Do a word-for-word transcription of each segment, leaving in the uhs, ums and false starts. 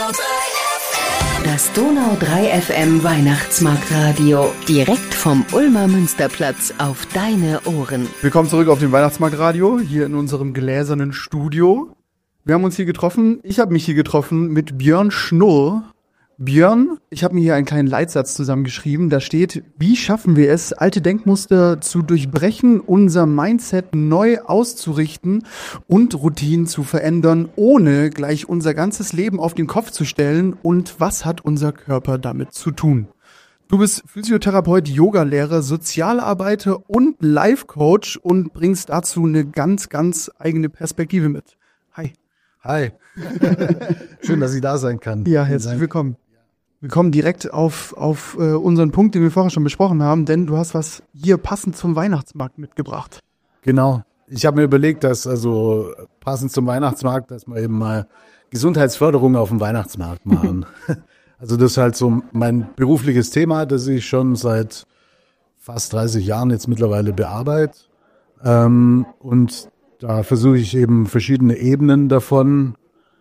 Das Donau drei F M Weihnachtsmarktradio. Direkt vom Ulmer Münsterplatz auf deine Ohren. Willkommen zurück auf dem Weihnachtsmarktradio, hier in unserem gläsernen Studio. Wir haben uns hier getroffen, ich habe mich hier getroffen mit Björn Schnurr. Björn, ich habe mir hier einen kleinen Leitsatz zusammengeschrieben, da steht: Wie schaffen wir es, alte Denkmuster zu durchbrechen, unser Mindset neu auszurichten und Routinen zu verändern, ohne gleich unser ganzes Leben auf den Kopf zu stellen, und was hat unser Körper damit zu tun? Du bist Physiotherapeut, Yogalehrer, Sozialarbeiter und Life-Coach und bringst dazu eine ganz, ganz eigene Perspektive mit. Hi. Hi. Schön, dass ich da sein kann. Ja, herzlich willkommen. Wir kommen direkt auf, auf äh, unseren Punkt, den wir vorher schon besprochen haben, denn du hast was hier passend zum Weihnachtsmarkt mitgebracht. Genau. Ich habe mir überlegt, dass also passend zum Weihnachtsmarkt, dass wir eben mal Gesundheitsförderung auf dem Weihnachtsmarkt machen. Also das ist halt so mein berufliches Thema, das ich schon seit fast dreißig Jahren jetzt mittlerweile bearbeite. Ähm, und da versuche ich eben verschiedene Ebenen davon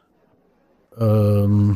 ähm,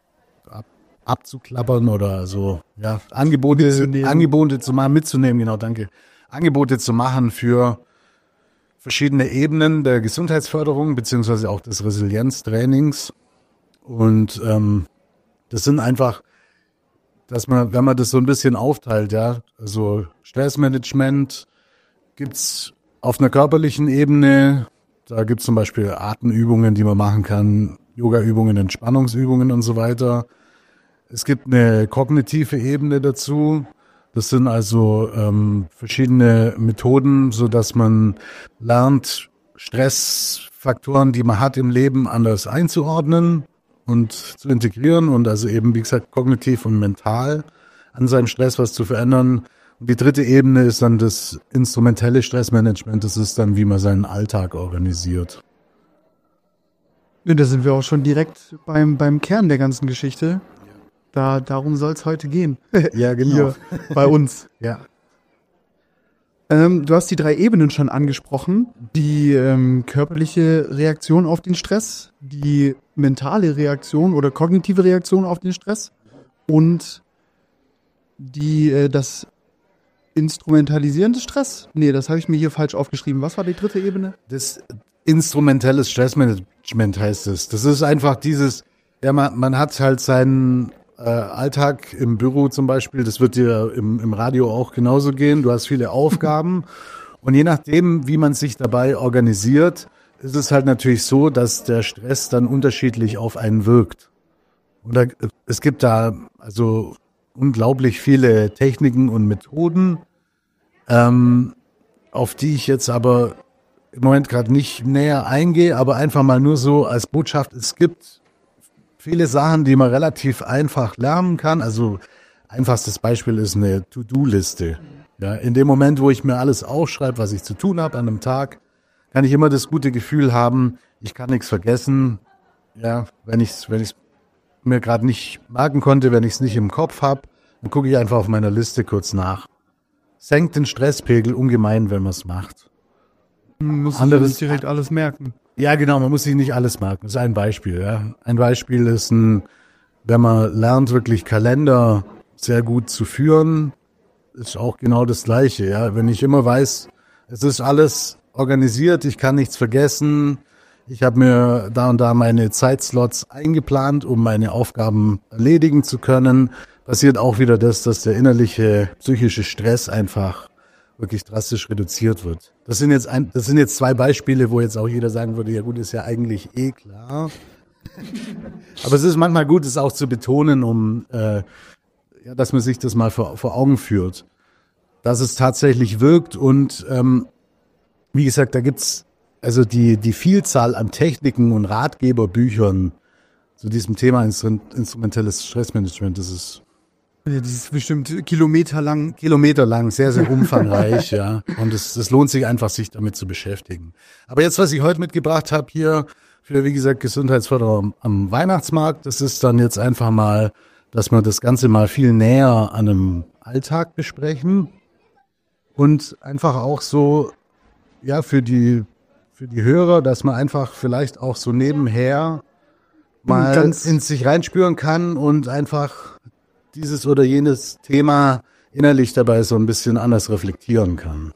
abzuklappern oder so, ja, Angebote, mitzunehmen. Angebote zu machen, mitzunehmen, genau, danke. Angebote zu machen für verschiedene Ebenen der Gesundheitsförderung beziehungsweise auch des Resilienztrainings. Und ähm, das sind einfach, dass man, wenn man das so ein bisschen aufteilt, ja, also Stressmanagement gibt's auf einer körperlichen Ebene, da gibt's zum Beispiel Atemübungen, die man machen kann, Yoga-Übungen, Entspannungsübungen und so weiter. Es gibt eine kognitive Ebene dazu. Das sind also ähm, verschiedene Methoden, so dass man lernt, Stressfaktoren, die man hat im Leben, anders einzuordnen und zu integrieren und also eben, wie gesagt, kognitiv und mental an seinem Stress was zu verändern. Und die dritte Ebene ist dann das instrumentelle Stressmanagement. Das ist dann, wie man seinen Alltag organisiert. Ja, da sind wir auch schon direkt beim, beim Kern der ganzen Geschichte. Da, darum soll es heute gehen. Ja, genau. Hier bei uns. Ja. Ähm, du hast die drei Ebenen schon angesprochen. Die ähm, körperliche Reaktion auf den Stress, die mentale Reaktion oder kognitive Reaktion auf den Stress und die äh, das Instrumentalisieren des Stress. Nee, das habe ich mir hier falsch aufgeschrieben. Was war die dritte Ebene? Das instrumentelles Stressmanagement heißt es. Das ist einfach dieses, ja, man, man hat halt seinen Äh, Alltag im Büro zum Beispiel, das wird dir im, im Radio auch genauso gehen. Du hast viele Aufgaben und je nachdem, wie man sich dabei organisiert, ist es halt natürlich so, dass der Stress dann unterschiedlich auf einen wirkt. Und da, es gibt da also unglaublich viele Techniken und Methoden, ähm, auf die ich jetzt aber im Moment gerade nicht näher eingehe, aber einfach mal nur so als Botschaft, es gibt viele Sachen, die man relativ einfach lernen kann. Also einfachstes Beispiel ist eine To-Do-Liste. Ja, in dem Moment, wo ich mir alles aufschreibe, was ich zu tun habe an einem Tag, kann ich immer das gute Gefühl haben, ich kann nichts vergessen. Ja, wenn ich es wenn ich's mir gerade nicht merken konnte, wenn ich es nicht im Kopf habe, dann gucke ich einfach auf meiner Liste kurz nach. Senkt den Stresspegel ungemein, wenn man es macht. Man muss sich nicht direkt alles merken. Ja, genau, man muss sich nicht alles merken. Das ist ein Beispiel. Ja. Ein Beispiel ist, ein, wenn man lernt, wirklich Kalender sehr gut zu führen, ist auch genau das Gleiche. Ja. Wenn ich immer weiß, es ist alles organisiert, ich kann nichts vergessen, ich habe mir da und da meine Zeitslots eingeplant, um meine Aufgaben erledigen zu können, passiert auch wieder das, dass der innerliche psychische Stress einfach wirklich drastisch reduziert wird. Das sind jetzt ein, das sind jetzt zwei Beispiele, wo jetzt auch jeder sagen würde, ja gut, ist ja eigentlich eh klar. Aber es ist manchmal gut, es auch zu betonen, um äh, ja, dass man sich das mal vor, vor Augen führt, dass es tatsächlich wirkt. Und ähm, wie gesagt, da gibt's also die die Vielzahl an Techniken und Ratgeberbüchern zu diesem Thema instrumentelles Stressmanagement. Das ist Ja, das ist bestimmt kilometerlang. Kilometerlang, sehr, sehr umfangreich, ja. Und es, es lohnt sich einfach, sich damit zu beschäftigen. Aber jetzt, was ich heute mitgebracht habe hier für, wie gesagt, Gesundheitsförderung am Weihnachtsmarkt, das ist dann jetzt einfach mal, dass wir das Ganze mal viel näher an einem Alltag besprechen und einfach auch so, ja, für die, für die Hörer, dass man einfach vielleicht auch so nebenher mal Ganz in sich reinspüren kann und einfach dieses oder jenes Thema innerlich dabei so ein bisschen anders reflektieren kann.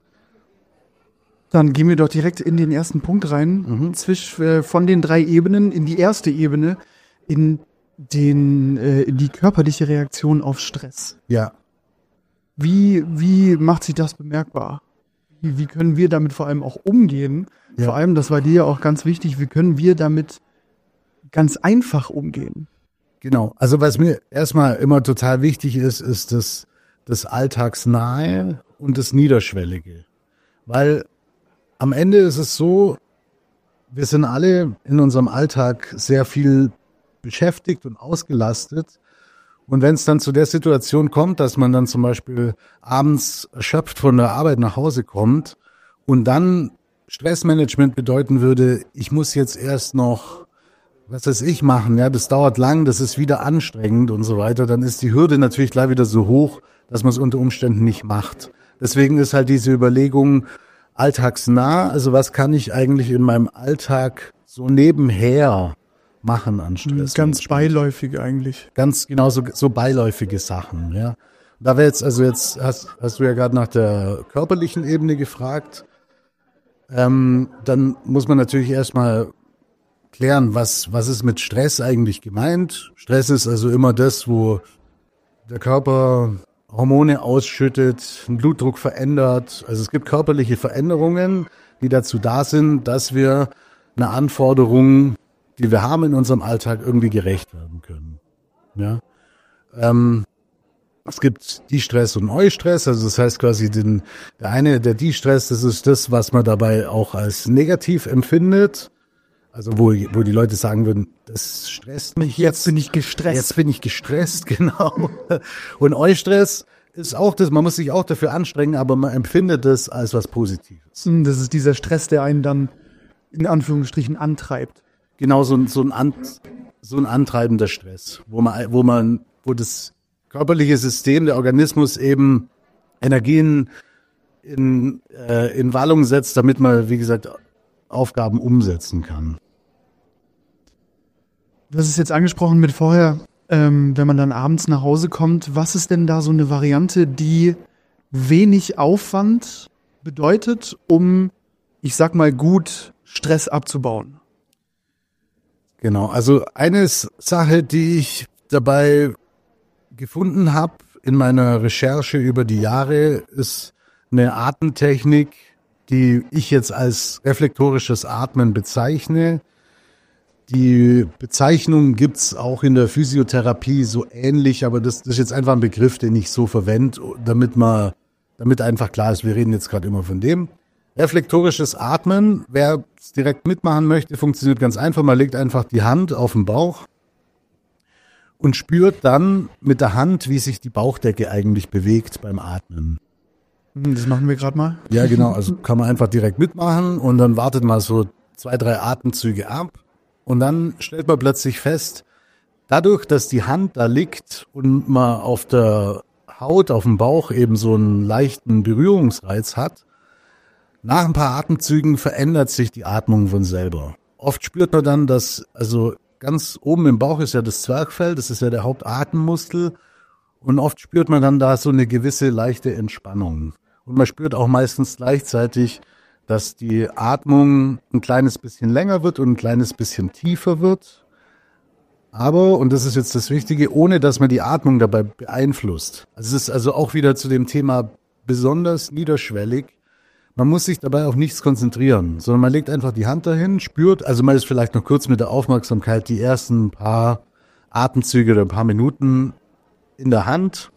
Dann gehen wir doch direkt in den ersten Punkt rein, Mhm. zwisch, äh, von den drei Ebenen in die erste Ebene, in, den, äh, in die körperliche Reaktion auf Stress. Ja. Wie, wie macht sich das bemerkbar? Wie, wie können wir damit vor allem auch umgehen? Ja. Vor allem, das war dir ja auch ganz wichtig, wie können wir damit ganz einfach umgehen? Genau. Also was mir erstmal immer total wichtig ist, ist das, das Alltagsnahe und das Niederschwellige. Weil am Ende ist es so, wir sind alle in unserem Alltag sehr viel beschäftigt und ausgelastet. Und wenn es dann zu der Situation kommt, dass man dann zum Beispiel abends erschöpft von der Arbeit nach Hause kommt und dann Stressmanagement bedeuten würde, ich muss jetzt erst noch, was weiß ich, machen, ja, das dauert lang, das ist wieder anstrengend und so weiter, dann ist die Hürde natürlich gleich wieder so hoch, dass man es unter Umständen nicht macht. Deswegen ist halt diese Überlegung alltagsnah, also was kann ich eigentlich in meinem Alltag so nebenher machen an Stress? Ganz beiläufig eigentlich. Ganz genau so, so beiläufige Sachen, ja. Da wäre jetzt, also jetzt hast, hast du ja gerade nach der körperlichen Ebene gefragt. Ähm, dann muss man natürlich erstmal klären, was, was ist mit Stress eigentlich gemeint. Stress ist also immer das, wo der Körper Hormone ausschüttet, den Blutdruck verändert. Also es gibt körperliche Veränderungen, die dazu da sind, dass wir einer Anforderung, die wir haben in unserem Alltag, irgendwie gerecht werden können. Ja. Ähm, es gibt Distress und Eustress, also das heißt quasi den, der eine, der Distress, das ist das, was man dabei auch als negativ empfindet. Also wo, wo die Leute sagen würden, das stresst mich jetzt. Jetzt bin ich gestresst. Jetzt bin ich gestresst, genau. Und Eustress ist auch das, man muss sich auch dafür anstrengen, aber man empfindet das als was Positives. Das ist dieser Stress, der einen dann in Anführungsstrichen antreibt. Genau, so ein, so ein, an, so ein antreibender Stress, wo man, wo man, wo das körperliche System, der Organismus eben Energien in, äh, in Wallung setzt, damit man, wie gesagt, Aufgaben umsetzen kann. Du hast es jetzt angesprochen mit vorher, ähm, wenn man dann abends nach Hause kommt. Was ist denn da so eine Variante, die wenig Aufwand bedeutet, um, ich sag mal, gut Stress abzubauen? Genau, also eine Sache, die ich dabei gefunden habe in meiner Recherche über die Jahre, ist eine Atemtechnik, die ich jetzt als reflektorisches Atmen bezeichne. Die Bezeichnung gibt's auch in der Physiotherapie so ähnlich, aber das, das ist jetzt einfach ein Begriff, den ich so verwende, damit man, damit einfach klar ist, wir reden jetzt gerade immer von dem. Reflektorisches Atmen, wer es direkt mitmachen möchte, funktioniert ganz einfach. Man legt einfach die Hand auf den Bauch und spürt dann mit der Hand, wie sich die Bauchdecke eigentlich bewegt beim Atmen. Das machen wir gerade mal. Ja, genau. Also kann man einfach direkt mitmachen und dann wartet man so zwei, drei Atemzüge ab und dann stellt man plötzlich fest, dadurch, dass die Hand da liegt und man auf der Haut, auf dem Bauch eben so einen leichten Berührungsreiz hat, nach ein paar Atemzügen verändert sich die Atmung von selber. Oft spürt man dann, dass, also ganz oben im Bauch ist ja das Zwerchfell, das ist ja der Hauptatemmuskel und oft spürt man dann da so eine gewisse leichte Entspannung. Und man spürt auch meistens gleichzeitig, dass die Atmung ein kleines bisschen länger wird und ein kleines bisschen tiefer wird. Aber, und das ist jetzt das Wichtige, ohne dass man die Atmung dabei beeinflusst. Also es ist also auch wieder zu dem Thema besonders niederschwellig. Man muss sich dabei auf nichts konzentrieren, sondern man legt einfach die Hand dahin, spürt, also man ist vielleicht noch kurz mit der Aufmerksamkeit die ersten paar Atemzüge oder ein paar Minuten in der Hand.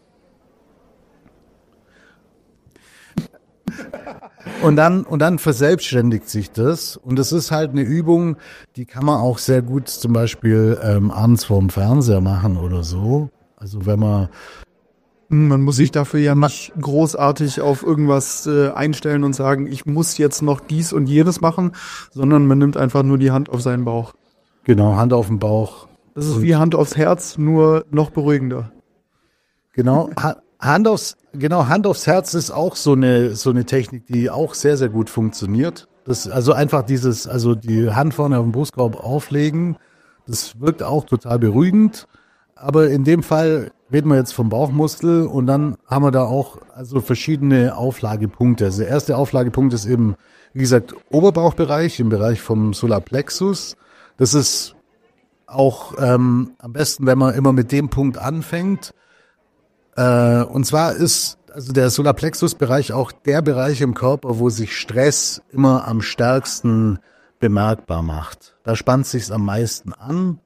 Und dann, und dann verselbstständigt sich das. Und das ist halt eine Übung, die kann man auch sehr gut zum Beispiel ähm, abends vorm Fernseher machen oder so. Also wenn man Man muss sich dafür ja nicht großartig auf irgendwas äh, einstellen und sagen, ich muss jetzt noch dies und jenes machen, sondern man nimmt einfach nur die Hand auf seinen Bauch. Genau, Hand auf den Bauch. Das ist wie Hand aufs Herz, nur noch beruhigender. Genau, ha- Hand aufs, genau, Hand aufs Herz ist auch so eine, so eine Technik, die auch sehr, sehr gut funktioniert. Das, also einfach dieses, also die Hand vorne auf den Brustkorb auflegen, das wirkt auch total beruhigend. Aber in dem Fall reden wir jetzt vom Bauchmuskel und dann haben wir da auch also verschiedene Auflagepunkte. Also der erste Auflagepunkt ist eben, wie gesagt, Oberbauchbereich, im Bereich vom Solarplexus. Das ist auch ähm, am besten, wenn man immer mit dem Punkt anfängt. Äh, und zwar ist also der Solarplexus-Bereich auch der Bereich im Körper, wo sich Stress immer am stärksten bemerkbar macht. Da spannt sich's am meisten an.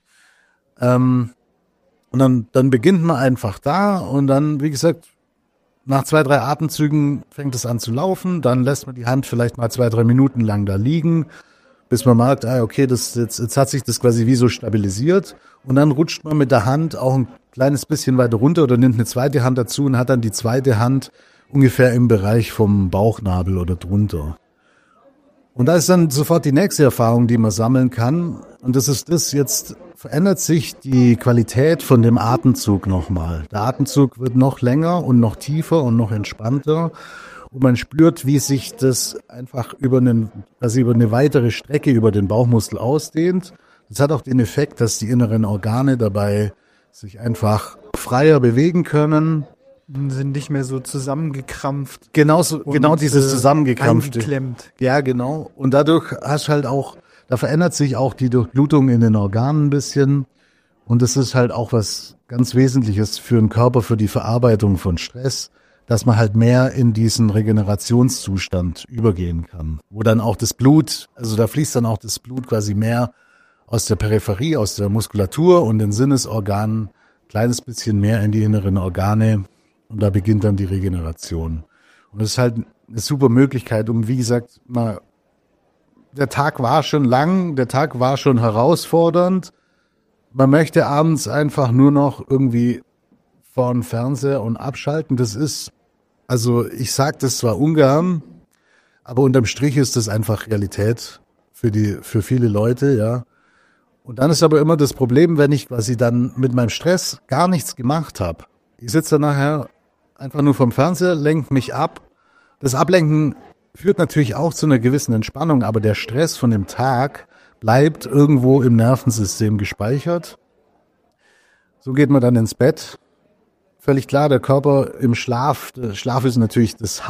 Ähm, und dann, dann beginnt man einfach da und dann, wie gesagt, nach zwei, drei Atemzügen fängt es an zu laufen. Dann lässt man die Hand vielleicht mal zwei, drei Minuten lang da liegen, bis man merkt, ah, okay, das, jetzt, jetzt hat sich das quasi wie so stabilisiert. Und dann rutscht man mit der Hand auch ein kleines bisschen weiter runter oder nimmt eine zweite Hand dazu und hat dann die zweite Hand ungefähr im Bereich vom Bauchnabel oder drunter. Und da ist dann sofort die nächste Erfahrung, die man sammeln kann. Und das ist das, jetzt verändert sich die Qualität von dem Atemzug nochmal. Der Atemzug wird noch länger und noch tiefer und noch entspannter. Und man spürt, wie sich das einfach über, einen, also über eine weitere Strecke über den Bauchmuskel ausdehnt. Das hat auch den Effekt, dass die inneren Organe dabei sich einfach freier bewegen können. Sind nicht mehr so zusammengekrampft. Genauso, und, genau dieses äh, zusammengekrampfte. Eingeklemmt. Ja, genau. Und dadurch hast halt auch, da verändert sich auch die Durchblutung in den Organen ein bisschen. Und das ist halt auch was ganz Wesentliches für den Körper, für die Verarbeitung von Stress, dass man halt mehr in diesen Regenerationszustand übergehen kann. Wo dann auch das Blut, also da fließt dann auch das Blut quasi mehr aus der Peripherie, aus der Muskulatur und den Sinnesorganen, kleines bisschen mehr in die inneren Organe. Und da beginnt dann die Regeneration. Und das ist halt eine super Möglichkeit, um, wie gesagt, mal, der Tag war schon lang, der Tag war schon herausfordernd. Man möchte abends einfach nur noch irgendwie vor den Fernseher und abschalten. Das ist, also ich sage das zwar ungern, aber unterm Strich ist das einfach Realität für die, für viele Leute, ja. Und dann ist aber immer das Problem, wenn ich quasi dann mit meinem Stress gar nichts gemacht habe. Ich sitze dann nachher einfach nur vom Fernseher, lenkt mich ab. Das Ablenken führt natürlich auch zu einer gewissen Entspannung, aber der Stress von dem Tag bleibt irgendwo im Nervensystem gespeichert. So geht man dann ins Bett. Völlig klar, der Körper im Schlaf, der Schlaf ist natürlich das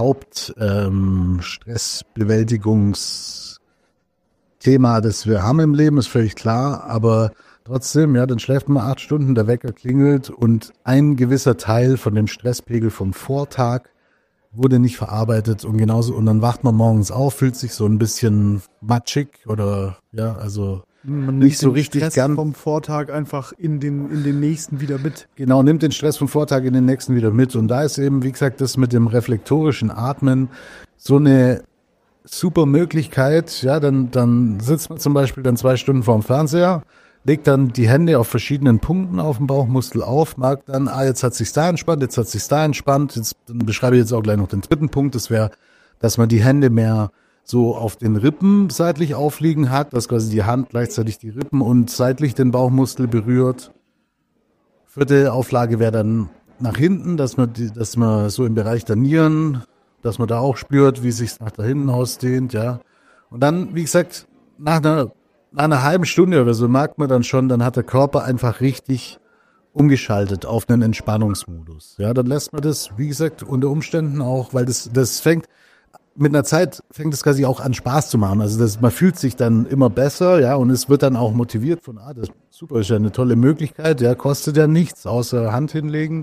Hauptstressbewältigungsthema, ähm, das wir haben im Leben, ist völlig klar, aber trotzdem, ja, dann schläft man acht Stunden, der Wecker klingelt und ein gewisser Teil von dem Stresspegel vom Vortag wurde nicht verarbeitet und genauso, und dann wacht man morgens auf, fühlt sich so ein bisschen matschig oder, ja, also Man nicht so nimmt den richtig Stress gern. vom Vortag einfach in den, in den nächsten wieder mit. Genau, nimmt den Stress vom Vortag in den nächsten wieder mit. Und da ist eben, wie gesagt, das mit dem reflektorischen Atmen so eine super Möglichkeit. Ja, dann, dann sitzt man zum Beispiel dann zwei Stunden vorm Fernseher, legt dann die Hände auf verschiedenen Punkten auf dem Bauchmuskel auf, merkt dann, ah, jetzt hat sich's da entspannt, jetzt hat sich's da entspannt. Jetzt dann beschreibe ich jetzt auch gleich noch den dritten Punkt. Das wäre, dass man die Hände mehr so auf den Rippen seitlich aufliegen hat, dass quasi die Hand gleichzeitig die Rippen und seitlich den Bauchmuskel berührt. Vierte Auflage wäre dann nach hinten, dass man, die, dass man so im Bereich der Nieren, dass man da auch spürt, wie sich's nach da hinten ausdehnt, ja. Und dann, wie gesagt, nach einer, nach einer halben Stunde oder so merkt man dann schon, dann hat der Körper einfach richtig umgeschaltet auf einen Entspannungsmodus. Ja, dann lässt man das, wie gesagt, unter Umständen auch, weil das, das fängt, mit einer Zeit fängt es quasi auch an Spaß zu machen. Also das, man fühlt sich dann immer besser, ja, und es wird dann auch motiviert von, ah, das ist super, ist ja eine tolle Möglichkeit, ja, kostet ja nichts, außer Hand hinlegen.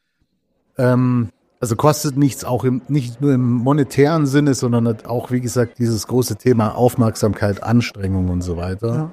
Ähm, also kostet nichts, auch im, nicht nur im monetären Sinne, sondern auch, wie gesagt, dieses große Thema Aufmerksamkeit, Anstrengung und so weiter.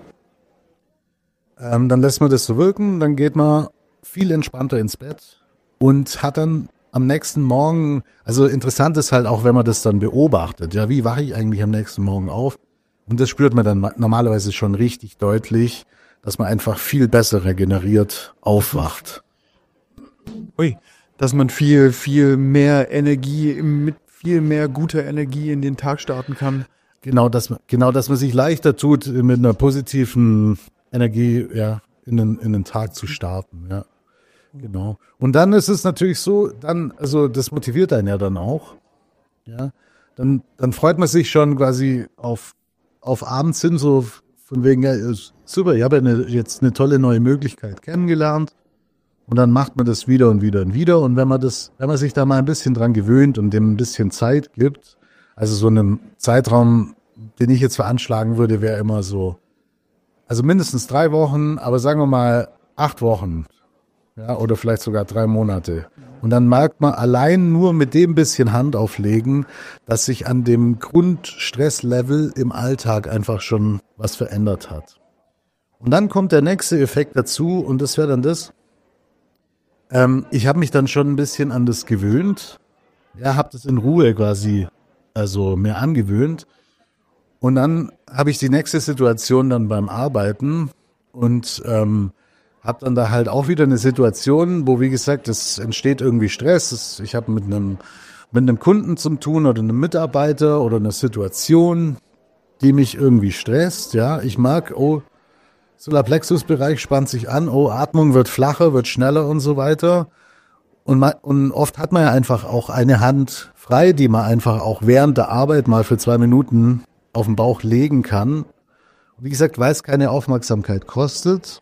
Ja. Ähm, dann lässt man das so wirken, dann geht man viel entspannter ins Bett und hat dann am nächsten Morgen, also interessant ist halt auch, wenn man das dann beobachtet, ja, wie wache ich eigentlich am nächsten Morgen auf? Und das spürt man dann normalerweise schon richtig deutlich, dass man einfach viel besser regeneriert aufwacht. Ui, dass man viel, viel mehr Energie, mit viel mehr guter Energie in den Tag starten kann. Genau, dass man, genau, dass man sich leichter tut, mit einer positiven Energie, ja, in den, in den Tag zu starten, ja. Genau. Und dann ist es natürlich so, dann, also das motiviert einen ja dann auch. Ja. Dann, dann freut man sich schon quasi auf, auf abends hin, so von wegen, ja, ist super, ich habe ja eine, jetzt eine tolle neue Möglichkeit kennengelernt. Und dann macht man das wieder und wieder und wieder. Und wenn man das, wenn man sich da mal ein bisschen dran gewöhnt und dem ein bisschen Zeit gibt, also so einen Zeitraum, den ich jetzt veranschlagen würde, wäre immer so, also mindestens drei Wochen, aber sagen wir mal acht Wochen, ja, oder vielleicht sogar drei Monate. Und dann merkt man allein nur mit dem bisschen Hand auflegen, dass sich an dem Grundstresslevel im Alltag einfach schon was verändert hat. Und dann kommt der nächste Effekt dazu und das wäre dann das, Ähm, ich habe mich dann schon ein bisschen an das gewöhnt. Ja, habe das in Ruhe quasi, also mir angewöhnt. Und dann habe ich die nächste Situation dann beim Arbeiten und ähm, habe dann da halt auch wieder eine Situation, wo, wie gesagt, es entsteht irgendwie Stress. Das, ich habe mit einem mit einem Kunden zu tun oder einem Mitarbeiter oder einer Situation, die mich irgendwie stresst. Ja, ich mag, oh, Solarplexus-Bereich spannt sich an, oh, Atmung wird flacher, wird schneller und so weiter. Und, man, und oft hat man ja einfach auch eine Hand frei, die man einfach auch während der Arbeit mal für zwei Minuten auf den Bauch legen kann. Und wie gesagt, weil es keine Aufmerksamkeit kostet,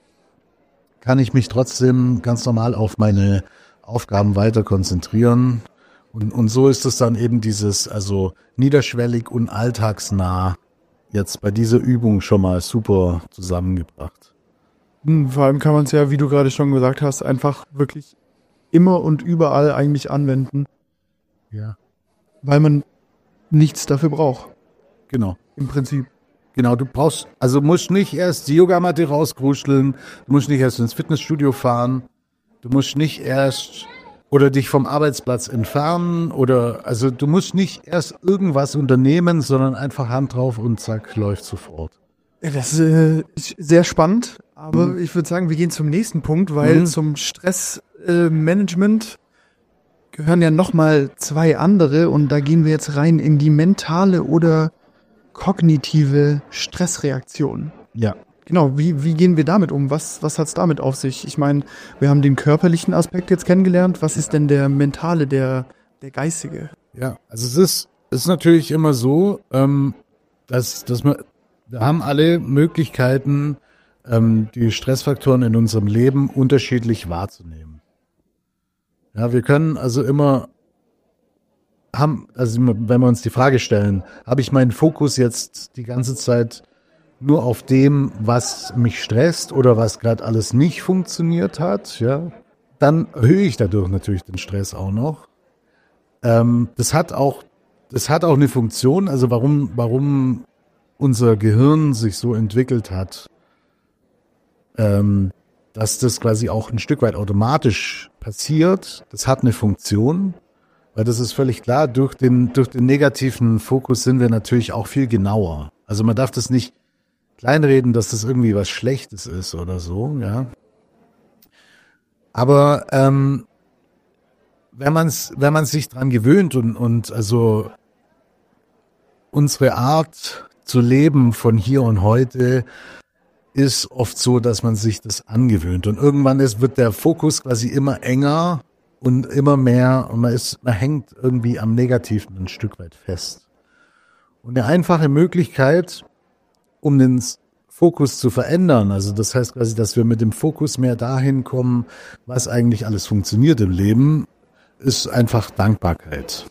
kann ich mich trotzdem ganz normal auf meine Aufgaben weiter konzentrieren. Und, und so ist es dann eben dieses, also niederschwellig und alltagsnah jetzt bei dieser Übung schon mal super zusammengebracht. Vor allem kann man es ja, wie du gerade schon gesagt hast, einfach wirklich immer und überall eigentlich anwenden. Ja. Weil man nichts dafür braucht. Genau. Im Prinzip. Genau, du brauchst, also musst nicht erst die Yogamatte rauskruscheln, du musst nicht erst ins Fitnessstudio fahren, du musst nicht erst oder dich vom Arbeitsplatz entfernen oder, also du musst nicht erst irgendwas unternehmen, sondern einfach Hand drauf und zack, läuft sofort. Das äh, ist sehr spannend, aber mhm. ich würde sagen, wir gehen zum nächsten Punkt, weil Mhm. zum Stressmanagement äh, gehören ja nochmal zwei andere und da gehen wir jetzt rein in die mentale oder kognitive Stressreaktion. Ja. Genau, wie, wie gehen wir damit um? Was, was hat's damit auf sich? Ich meine, wir haben den körperlichen Aspekt jetzt kennengelernt. Was ist denn der mentale, der, der geistige? Ja, also es ist, es ist natürlich immer so, ähm, dass, dass wir, wir haben alle Möglichkeiten, ähm, die Stressfaktoren in unserem Leben unterschiedlich wahrzunehmen. Ja, wir können also immer haben, also wenn wir uns die Frage stellen, habe ich meinen Fokus jetzt die ganze Zeit nur auf dem, was mich stresst oder was gerade alles nicht funktioniert hat, ja, dann erhöhe ich dadurch natürlich den Stress auch noch. Ähm, das hat auch, das hat auch eine Funktion, also warum, warum unser Gehirn sich so entwickelt hat, ähm, dass das quasi auch ein Stück weit automatisch passiert. Das hat eine Funktion, weil das ist völlig klar, durch den, durch den negativen Fokus sind wir natürlich auch viel genauer. Also man darf das nicht kleinreden, dass das irgendwie was Schlechtes ist oder so, ja. Aber ähm, wenn man es, wenn man sich dran gewöhnt und und also unsere Art zu leben von hier und heute ist oft so, dass man sich das angewöhnt und irgendwann ist wird der Fokus quasi immer enger und immer mehr und man ist, man hängt irgendwie am Negativen ein Stück weit fest. Und eine einfache Möglichkeit, um den Fokus zu verändern. Also das heißt quasi, dass wir mit dem Fokus mehr dahin kommen, was eigentlich alles funktioniert im Leben, ist einfach Dankbarkeit.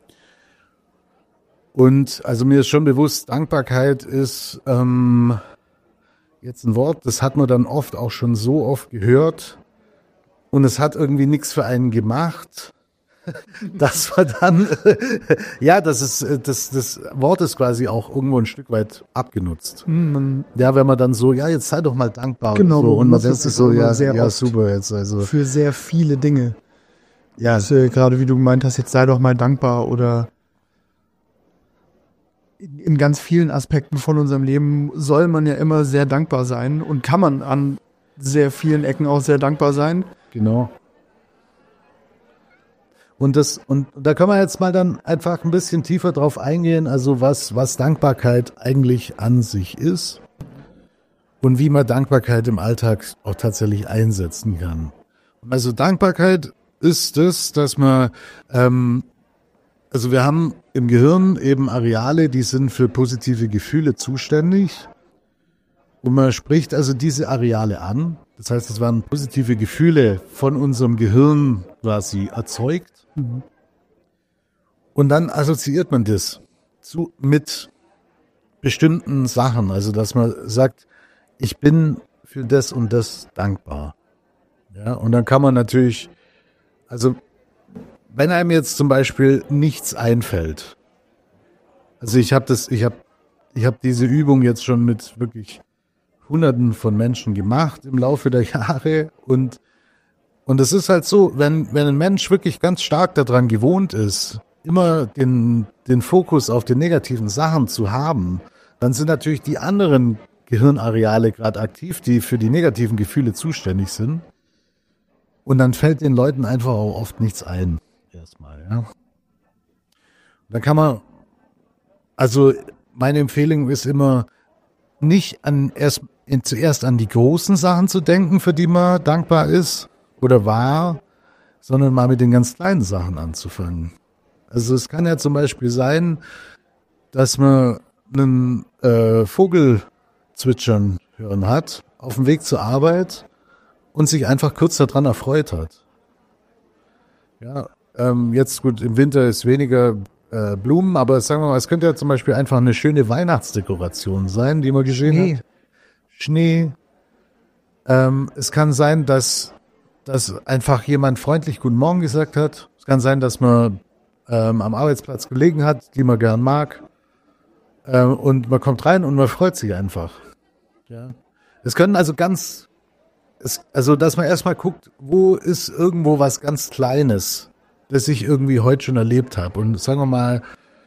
Und also mir ist schon bewusst, Dankbarkeit ist ähm, jetzt ein Wort, das hat man dann oft auch schon so oft gehört und es hat irgendwie nichts für einen gemacht. Das war dann, ja, das ist, das, das Wort ist quasi auch irgendwo ein Stück weit abgenutzt. Man, Ja, wenn man dann so, ja, jetzt sei doch mal dankbar. Genau, und so, und man benutzt denkt das sich so, immer ja, sehr ja, oft. super jetzt, also. für sehr viele Dinge. Ja, Das, äh, gerade wie du gemeint hast, jetzt sei doch mal dankbar oder in, in ganz vielen Aspekten von unserem Leben soll man ja immer sehr dankbar sein und kann man an sehr vielen Ecken auch sehr dankbar sein. genau. Und das, und da können wir jetzt mal dann einfach ein bisschen tiefer drauf eingehen, also was, was Dankbarkeit eigentlich an sich ist und wie man Dankbarkeit im Alltag auch tatsächlich einsetzen kann. Und also Dankbarkeit ist es, dass man, ähm, also wir haben im Gehirn eben Areale, die sind für positive Gefühle zuständig. Und man spricht also diese Areale an. Das heißt, es werden positive Gefühle von unserem Gehirn quasi erzeugt. Mhm. Und dann assoziiert man das zu, mit bestimmten Sachen. Also, dass man sagt, ich bin für das und das dankbar. Ja, und dann kann man natürlich, also, wenn einem jetzt zum Beispiel nichts einfällt. Also, ich habe das, ich habe, ich habe diese Übung jetzt schon mit wirklich Hunderten von Menschen gemacht im Laufe der Jahre und und es ist halt so, wenn wenn ein Mensch wirklich ganz stark daran gewohnt ist, immer den den Fokus auf die negativen Sachen zu haben, dann sind natürlich die anderen Gehirnareale gerade aktiv, die für die negativen Gefühle zuständig sind. Und dann fällt den Leuten einfach auch oft nichts ein, erstmal, ja. Da kann man, also meine Empfehlung ist immer, nicht an erst in, zuerst an die großen Sachen zu denken, für die man dankbar ist oder war, sondern mal mit den ganz kleinen Sachen anzufangen. Also es kann ja zum Beispiel sein, dass man einen äh, Vogel zwitschern hören hat auf dem Weg zur Arbeit und sich einfach kurz daran erfreut hat. Ja, ähm, jetzt gut, im Winter ist weniger äh, Blumen, aber sagen wir mal, es könnte ja zum Beispiel einfach eine schöne Weihnachtsdekoration sein, die man gesehen Schnee. hat. Schnee. Ähm, es kann sein, dass, dass einfach jemand freundlich Guten Morgen gesagt hat. Es kann sein, dass man ähm, am Arbeitsplatz gelegen hat, die man gern mag. Ähm, und man kommt rein und man freut sich einfach. Ja. Es können also ganz, es, also dass man erstmal guckt, wo ist irgendwo was ganz Kleines, das ich irgendwie heute schon erlebt habe. Und sagen wir mal,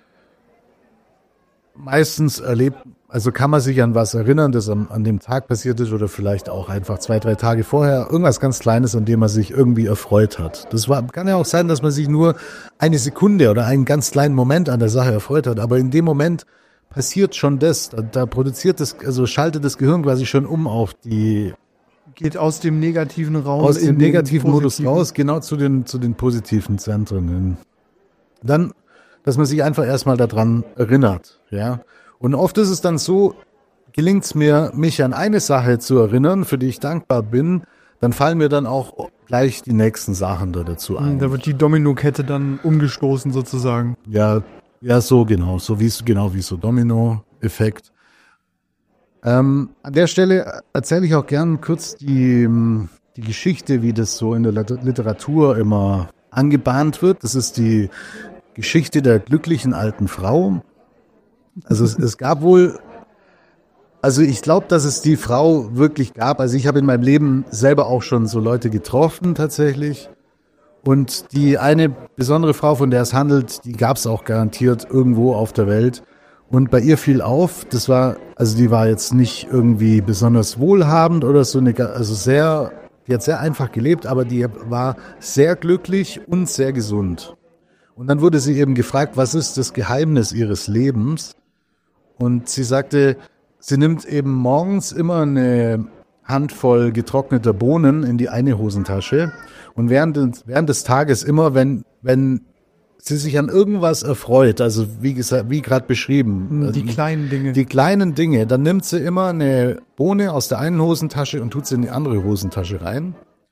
meistens erlebt, also kann man sich an was erinnern, das an, an dem Tag passiert ist oder vielleicht auch einfach zwei, drei Tage vorher. Irgendwas ganz Kleines, an dem man sich irgendwie erfreut hat. Das war, kann ja auch sein, dass man sich nur eine Sekunde oder einen ganz kleinen Moment an der Sache erfreut hat. Aber in dem Moment passiert schon das. Da, da produziert das, also schaltet das Gehirn quasi schon um auf die, Geht aus dem negativen Raum aus dem in den negativen Modus positiven. raus, genau zu den, zu den positiven Zentren hin. Dann, dass man sich einfach erstmal daran erinnert, ja. Und oft ist es dann so, gelingt es mir, mich an eine Sache zu erinnern, für die ich dankbar bin, dann fallen mir dann auch gleich die nächsten Sachen da dazu ein. Da wird die Dominokette dann umgestoßen sozusagen. Ja, ja, so genau, so wie genau wie so Domino-Effekt. Ähm, an der Stelle erzähle ich auch gern kurz die, die Geschichte, wie das so in der Literatur immer angebahnt wird. Das ist die Geschichte der glücklichen alten Frau. Also es, es gab wohl, also ich glaube, dass es die Frau wirklich gab. Also ich habe in meinem Leben selber auch schon so Leute getroffen tatsächlich. Und die eine besondere Frau, von der es handelt, die gab es auch garantiert irgendwo auf der Welt. Und bei ihr fiel auf, das war, also die war jetzt nicht irgendwie besonders wohlhabend oder so, eine, also sehr, die hat sehr einfach gelebt, aber die war sehr glücklich und sehr gesund. Und dann wurde sie eben gefragt, was ist das Geheimnis ihres Lebens? Und sie sagte, sie nimmt eben morgens immer eine Handvoll getrockneter Bohnen in die eine Hosentasche und während des, während des Tages immer, wenn, wenn sie sich an irgendwas erfreut, also wie gesagt, wie gerade beschrieben. Die kleinen Dinge. Die kleinen Dinge. Dann nimmt sie immer eine Bohne aus der einen Hosentasche und tut sie in die andere Hosentasche rein.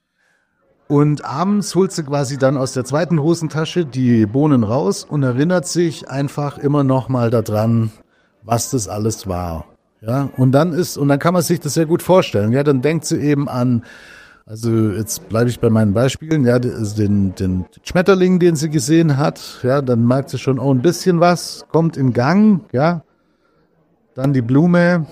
Und abends holt sie quasi dann aus der zweiten Hosentasche die Bohnen raus und erinnert sich einfach immer noch mal daran, was das alles war. Ja, und dann ist, und dann kann man sich das sehr gut vorstellen. Ja, dann denkt sie eben an, also jetzt bleibe ich bei meinen Beispielen, ja, den, den Schmetterling, den sie gesehen hat, ja, dann merkt sie schon, oh, ein bisschen was kommt in Gang, ja, dann die Blume,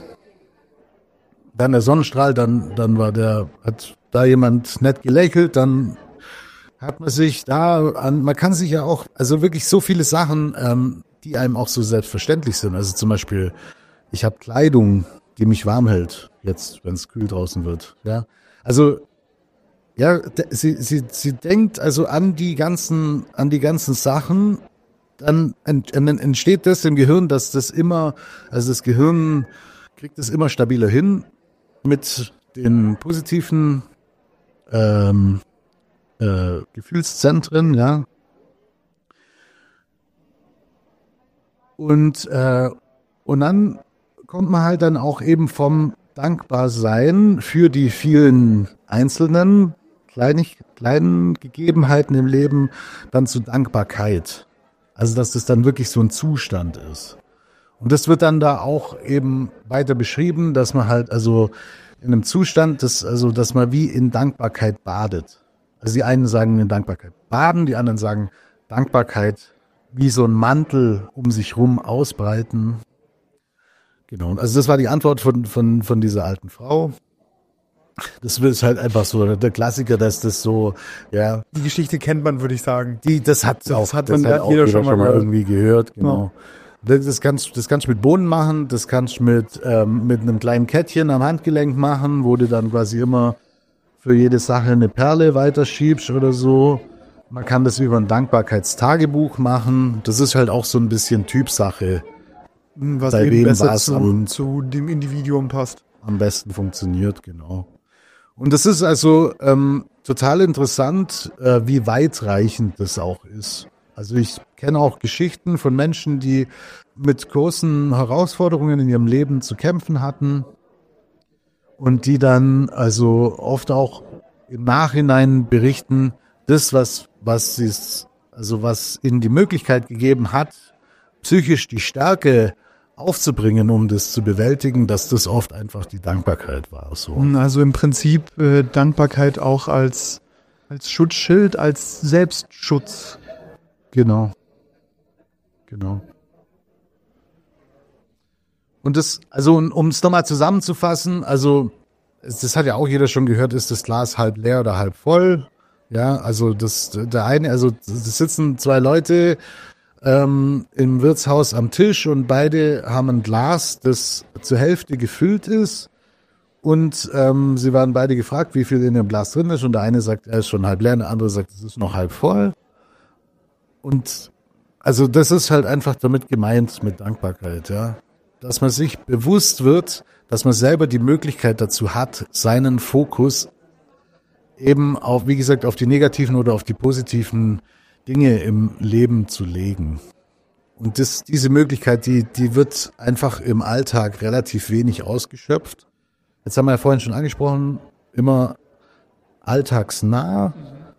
dann der Sonnenstrahl, dann, dann war der, hat da jemand nett gelächelt, dann hat man sich da an, man kann sich ja auch, also wirklich so viele Sachen, ähm, die einem auch so selbstverständlich sind, also zum Beispiel, ich habe Kleidung, die mich warm hält, jetzt, wenn es kühl draußen wird, ja, also ja, sie, sie, sie denkt also an die ganzen, an die ganzen Sachen, dann entsteht das im Gehirn, dass das immer, also das Gehirn kriegt es immer stabiler hin mit den positiven ähm, äh, Gefühlszentren, ja. Und äh, und dann kommt man halt dann auch eben vom dankbar sein für die vielen einzelnen kleinig, kleinen Gegebenheiten im Leben, dann zu Dankbarkeit. Also dass das dann wirklich so ein Zustand ist. Und das wird dann da auch eben weiter beschrieben, dass man halt also in einem Zustand, das, also dass man wie in Dankbarkeit badet. Also die einen sagen in Dankbarkeit baden, die anderen sagen Dankbarkeit wie so ein Mantel um sich rum ausbreiten. Genau. Also das war die Antwort von, von, von dieser alten Frau. Das ist halt einfach so der Klassiker, dass das so, ja. Die Geschichte kennt man, würde ich sagen. Die, das hat, das auch, hat das man hat auch jeder, jeder schon mal gehört. irgendwie gehört. Genau. Ja. Das kannst, das kannst du mit Bohnen machen, das kannst du mit, ähm, mit einem kleinen Kettchen am Handgelenk machen, wo du dann quasi immer für jede Sache eine Perle weiterschiebst oder so. Man kann das über ein Dankbarkeitstagebuch machen. Das ist halt auch so ein bisschen Typsache. Was bei eben wem besser was zu, am, zu dem Individuum passt. Am besten funktioniert, genau. Und das ist also ähm, total interessant, äh, wie weitreichend das auch ist. Also ich kenne auch Geschichten von Menschen, die mit großen Herausforderungen in ihrem Leben zu kämpfen hatten und die dann also oft auch im Nachhinein berichten, das, was, was sie, also was ihnen die Möglichkeit gegeben hat, psychisch die Stärke aufzubringen, um das zu bewältigen, dass das oft einfach die Dankbarkeit war. So. Also im Prinzip äh, Dankbarkeit auch als, als Schutzschild, als Selbstschutz. Genau. Genau. Und das, also um es nochmal zusammenzufassen, also das hat ja auch jeder schon gehört, ist das Glas halb leer oder halb voll. Ja, also das, der eine, also es sitzen zwei Leute ähm, im Wirtshaus am Tisch und beide haben ein Glas, das zur Hälfte gefüllt ist. Und ähm, sie waren beide gefragt, wie viel in dem Glas drin ist. Und der eine sagt, er ist schon halb leer, und der andere sagt, es ist noch halb voll. Und also das ist halt einfach damit gemeint mit Dankbarkeit, ja. Dass man sich bewusst wird, dass man selber die Möglichkeit dazu hat, seinen Fokus eben auf, wie gesagt, auf die negativen oder auf die positiven Dinge im Leben zu legen. Und das, diese Möglichkeit, die, die wird einfach im Alltag relativ wenig ausgeschöpft. Jetzt haben wir ja vorhin schon angesprochen, immer alltagsnah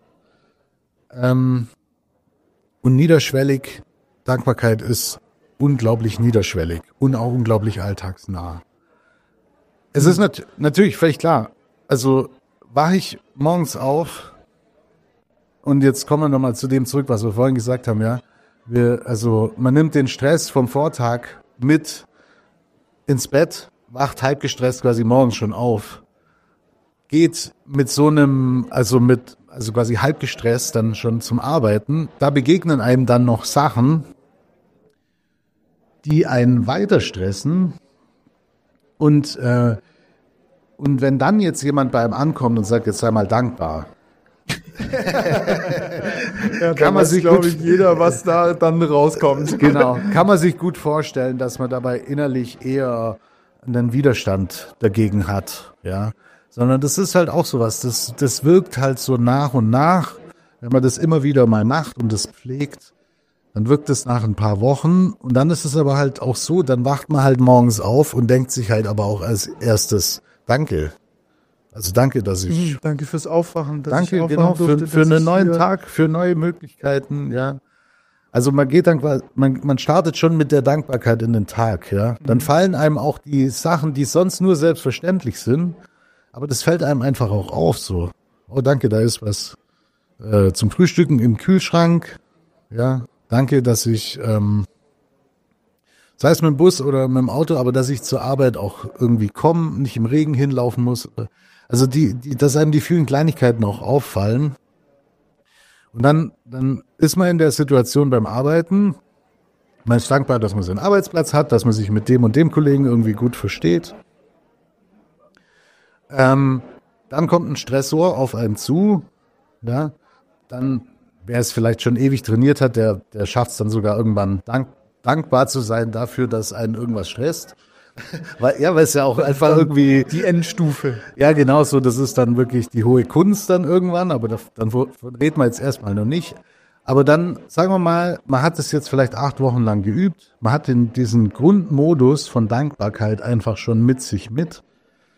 ähm, und niederschwellig. Dankbarkeit ist unglaublich niederschwellig und auch unglaublich alltagsnah. Es ist nat- natürlich völlig klar, also wache ich morgens auf und jetzt kommen wir nochmal zu dem zurück, was wir vorhin gesagt haben, ja. Wir, also man nimmt den Stress vom Vortag mit ins Bett, wacht halb gestresst quasi morgens schon auf, geht mit so einem, also mit, also quasi halb gestresst dann schon zum Arbeiten. Da begegnen einem dann noch Sachen, die einen weiter stressen. Und, äh, und wenn dann jetzt jemand bei einem ankommt und sagt, jetzt sei mal dankbar, ja, kann man sich, glaube ich, jeder, was da dann rauskommt. Genau, kann man sich gut vorstellen, dass man dabei innerlich eher einen Widerstand dagegen hat, ja. Sondern das ist halt auch sowas, das, das wirkt halt so nach und nach, wenn man das immer wieder mal macht und das pflegt, dann wirkt es nach ein paar Wochen und dann ist es aber halt auch so, dann wacht man halt morgens auf und denkt sich halt aber auch als erstes, danke. Also danke, dass ich... Mhm, danke fürs Aufwachen. Dass danke, ich aufwachen genau, durfte, für, für einen neuen hier Tag, für neue Möglichkeiten, ja. Also man geht dann quasi, man, man startet schon mit der Dankbarkeit in den Tag, ja. Dann mhm. fallen einem auch die Sachen, die sonst nur selbstverständlich sind, aber das fällt einem einfach auch auf, so. Oh, danke, da ist was äh, zum Frühstücken im Kühlschrank, ja. Danke, dass ich, ähm, sei es mit dem Bus oder mit dem Auto, aber dass ich zur Arbeit auch irgendwie komme, nicht im Regen hinlaufen muss. Also die, die, dass einem die vielen Kleinigkeiten auch auffallen. Und dann, dann ist man in der Situation beim Arbeiten. Man ist dankbar, dass man seinen Arbeitsplatz hat, dass man sich mit dem und dem Kollegen irgendwie gut versteht. Ähm, dann kommt ein Stressor auf einen zu. Ja, dann, wer es vielleicht schon ewig trainiert hat, der, der schafft es dann sogar irgendwann dank, dankbar zu sein dafür, dass einen irgendwas stresst. Weil, ja, weil es ja auch einfach irgendwie... Die Endstufe. Ja, genau so. Das ist dann wirklich die hohe Kunst dann irgendwann, aber da, dann reden wir jetzt erstmal noch nicht. Aber dann, sagen wir mal, man hat es jetzt vielleicht acht Wochen lang geübt. Man hat in diesen Grundmodus von Dankbarkeit einfach schon mit sich mit.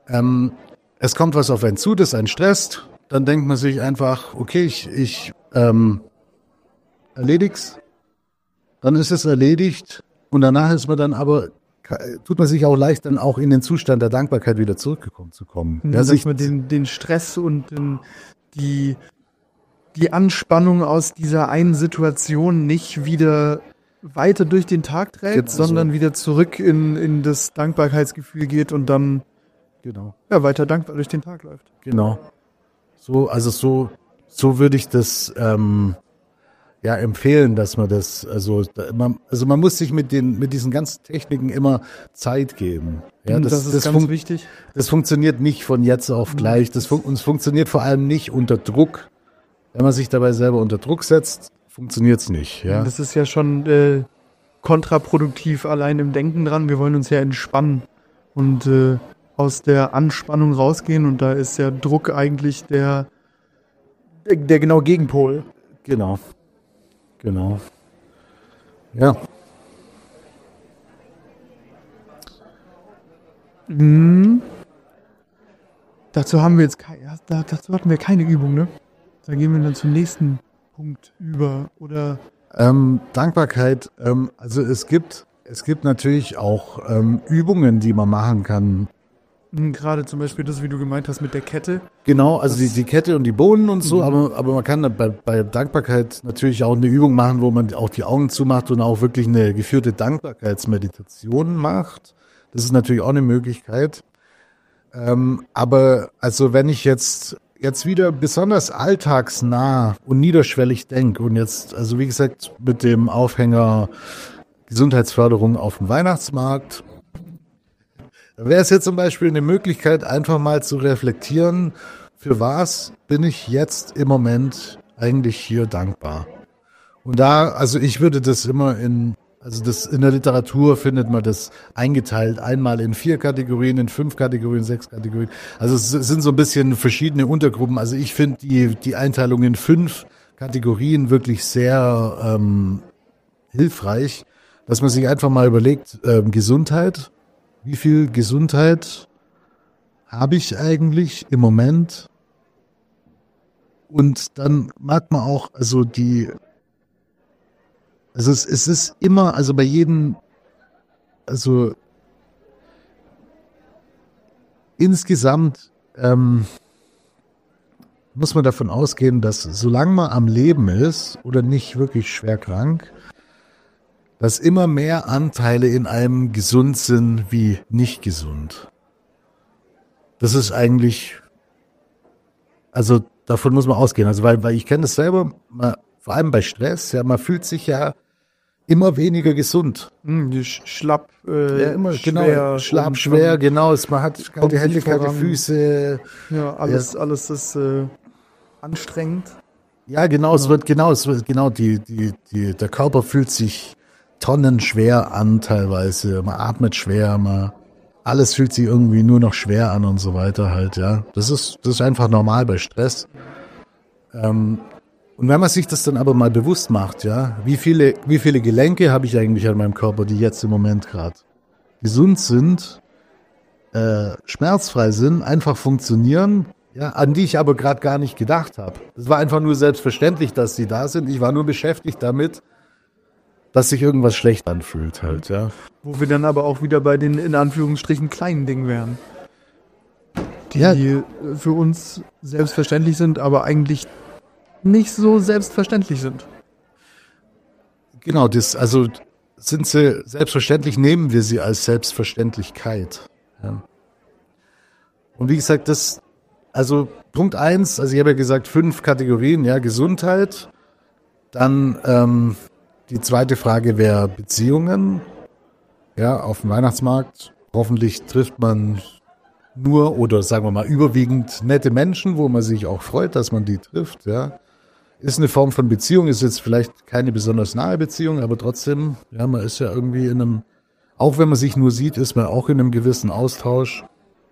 ähm, es kommt was auf einen zu, das einen stresst, dann denkt man sich einfach, okay, ich, ich ähm, erledig's, dann ist es erledigt und danach ist man dann aber, tut man sich auch leicht, dann auch in den Zustand der Dankbarkeit wieder zurückgekommen zu kommen. Ja, dass dass man den, den Stress und den, die, die Anspannung aus dieser einen Situation nicht wieder weiter durch den Tag trägt, Genau so. sondern wieder zurück in, in das Dankbarkeitsgefühl geht und dann Genau. ja, weiter dankbar durch den Tag läuft. Genau. So, also so, so würde ich das ähm, ja empfehlen, dass man das, also man, also man muss sich mit den, mit diesen ganzen Techniken immer Zeit geben. Ja, das, das ist das ganz fun- wichtig. Das funktioniert nicht von jetzt auf gleich. Das fun- und es funktioniert vor allem nicht unter Druck. Wenn man sich dabei selber unter Druck setzt, funktioniert's nicht. Ja. Das ist ja schon äh, kontraproduktiv allein im Denken dran. Wir wollen uns ja entspannen und äh, aus der Anspannung rausgehen und da ist ja Druck eigentlich der, der, der genau Gegenpol. Genau. Genau. Ja. Mhm. Dazu haben wir jetzt keine, ja, da, dazu hatten wir keine Übung, ne? Da gehen wir dann zum nächsten Punkt über oder Ähm, Dankbarkeit, ähm, also es gibt, es gibt natürlich auch ähm, Übungen, die man machen kann. mh, gerade zum Beispiel das, wie du gemeint hast mit der Kette. Genau, also die, die Kette und die Bohnen und so, Mhm. aber, aber man kann da bei, bei Dankbarkeit natürlich auch eine Übung machen, wo man auch die Augen zumacht und auch wirklich eine geführte Dankbarkeitsmeditation macht. Das ist natürlich auch eine Möglichkeit. Ähm, aber also wenn ich jetzt jetzt wieder besonders alltagsnah und niederschwellig denke und jetzt, also wie gesagt, mit dem Aufhänger Gesundheitsförderung auf dem Weihnachtsmarkt, da wäre es jetzt zum Beispiel eine Möglichkeit, einfach mal zu reflektieren, für was bin ich jetzt im Moment eigentlich hier dankbar. Und da, also ich würde das immer in, also das in der Literatur findet man das eingeteilt, einmal in vier Kategorien, in fünf Kategorien, sechs Kategorien. Also es sind so ein bisschen verschiedene Untergruppen. Also ich finde die, die Einteilung in fünf Kategorien wirklich sehr ähm, hilfreich, dass man sich einfach mal überlegt, ähm, Gesundheit, wie viel Gesundheit habe ich eigentlich im Moment? Und dann mag man auch, also die, also es, es ist immer, also bei jedem, also insgesamt ähm, muss man davon ausgehen, dass solange man am Leben ist oder nicht wirklich schwer krank, dass immer mehr Anteile in einem gesund sind wie nicht gesund. Das ist eigentlich, also davon muss man ausgehen. Also weil, weil ich kenne das selber, man, vor allem bei Stress, ja, man fühlt sich ja immer weniger gesund. Hm, die sch- schlapp, äh, Ja, immer, schwer, genau, schlapp, und- schwer, genau, es, man hat kalte nicht Hände, kalte voran. Füße. Ja, alles, alles ist äh, anstrengend. Ja, genau, es wird, genau, es wird, genau, die, die, die, der Körper fühlt sich tonnenschwer an teilweise, man atmet schwer, man, alles fühlt sich irgendwie nur noch schwer an und so weiter halt, ja. Das ist, das ist einfach normal bei Stress. Ähm, und wenn man sich das dann aber mal bewusst macht, ja, wie viele, wie viele Gelenke habe ich eigentlich an meinem Körper, die jetzt im Moment gerade gesund sind, äh, schmerzfrei sind, einfach funktionieren, ja, an die ich aber gerade gar nicht gedacht habe. Das war einfach nur selbstverständlich, dass sie da sind. Ich war nur beschäftigt damit, dass sich irgendwas schlecht anfühlt halt, ja. Wo wir dann aber auch wieder bei den in Anführungsstrichen kleinen Dingen wären. Die Ja. für uns selbstverständlich sind, aber eigentlich nicht so selbstverständlich sind. Genau, das, also sind sie selbstverständlich, nehmen wir sie als Selbstverständlichkeit. Ja. Und wie gesagt, das, also Punkt eins, also ich habe ja gesagt, fünf Kategorien, ja, Gesundheit. Dann ähm, die zweite Frage wäre Beziehungen. Ja, auf dem Weihnachtsmarkt. Hoffentlich trifft man nur oder sagen wir mal überwiegend nette Menschen, wo man sich auch freut, dass man die trifft, ja. Ist eine Form von Beziehung, ist jetzt vielleicht keine besonders nahe Beziehung, aber trotzdem, ja, man ist ja irgendwie in einem, auch wenn man sich nur sieht, ist man auch in einem gewissen Austausch.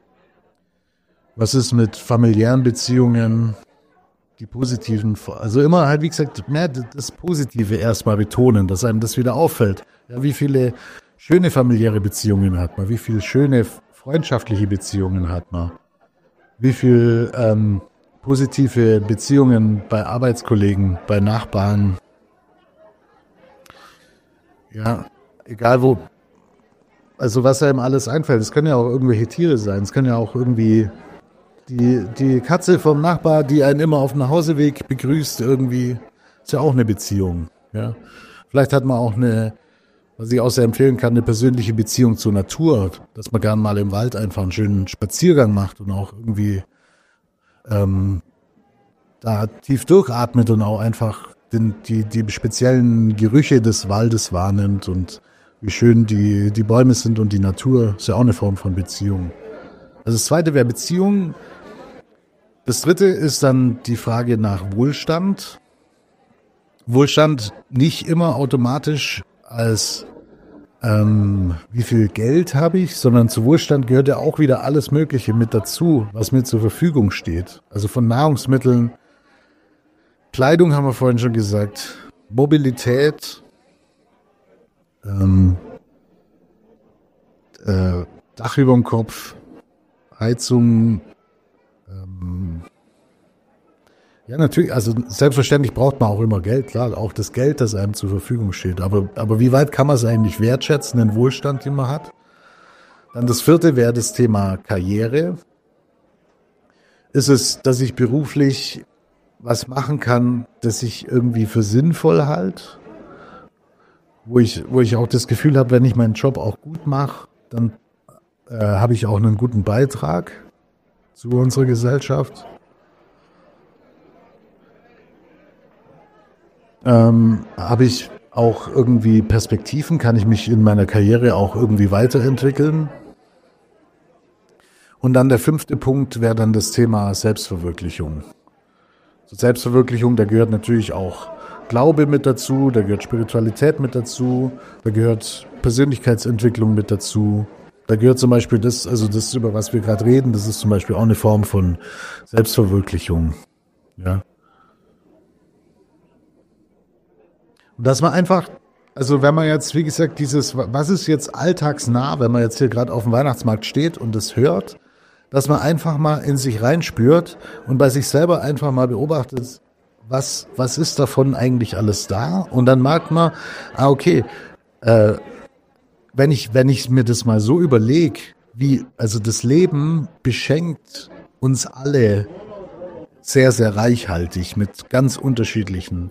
Was ist mit familiären Beziehungen, die positiven, also immer halt, wie gesagt, mehr das Positive erstmal betonen, dass einem das wieder auffällt. Ja, wie viele schöne familiäre Beziehungen hat man, wie viele schöne freundschaftliche Beziehungen hat man? Wie viel ähm, positive Beziehungen bei Arbeitskollegen, bei Nachbarn? Ja, egal wo. Also was einem alles einfällt. Es können ja auch irgendwelche Tiere sein. Es können ja auch irgendwie die, die Katze vom Nachbar, die einen immer auf dem Nachhauseweg begrüßt, irgendwie. Ist ja auch eine Beziehung. Ja. Vielleicht hat man auch eine, was ich auch sehr empfehlen kann, eine persönliche Beziehung zur Natur. Dass man gern mal im Wald einfach einen schönen Spaziergang macht und auch irgendwie ähm, da tief durchatmet und auch einfach den, die, die speziellen Gerüche des Waldes wahrnimmt und wie schön die, die Bäume sind und die Natur. Ist ja auch eine Form von Beziehung. Also das zweite wäre Beziehung. Das dritte ist dann die Frage nach Wohlstand. Wohlstand nicht immer automatisch als ähm, wie viel Geld habe ich, sondern zu Wohlstand gehört ja auch wieder alles Mögliche mit dazu, was mir zur Verfügung steht. Also von Nahrungsmitteln, Kleidung haben wir vorhin schon gesagt, Mobilität, ähm, äh, Dach über dem Kopf, Heizung, ähm, ja, natürlich, also selbstverständlich braucht man auch immer Geld, klar, auch das Geld, das einem zur Verfügung steht. Aber, aber wie weit kann man es eigentlich wertschätzen, den Wohlstand, den man hat? Dann das vierte wäre das Thema Karriere. Ist es, dass ich beruflich was machen kann, das ich irgendwie für sinnvoll halte? Wo ich, wo ich auch das Gefühl habe, wenn ich meinen Job auch gut mache, dann äh, habe ich auch einen guten Beitrag zu unserer Gesellschaft. Ähm, habe ich auch irgendwie Perspektiven? Kann ich mich in meiner Karriere auch irgendwie weiterentwickeln? Und dann der fünfte Punkt wäre dann das Thema Selbstverwirklichung. Zur Selbstverwirklichung, da gehört natürlich auch Glaube mit dazu, da gehört Spiritualität mit dazu, da gehört Persönlichkeitsentwicklung mit dazu. Da gehört zum Beispiel das, also das, über was wir gerade reden, das ist zum Beispiel auch eine Form von Selbstverwirklichung. Ja. Und dass man einfach, also wenn man jetzt, wie gesagt, dieses, was ist jetzt alltagsnah, wenn man jetzt hier gerade auf dem Weihnachtsmarkt steht und das hört, dass man einfach mal in sich reinspürt und bei sich selber einfach mal beobachtet, was, was ist davon eigentlich alles da? Und dann merkt man, ah, okay, äh, wenn ich, wenn ich mir das mal so überlege, wie, also das Leben beschenkt uns alle sehr, sehr reichhaltig mit ganz unterschiedlichen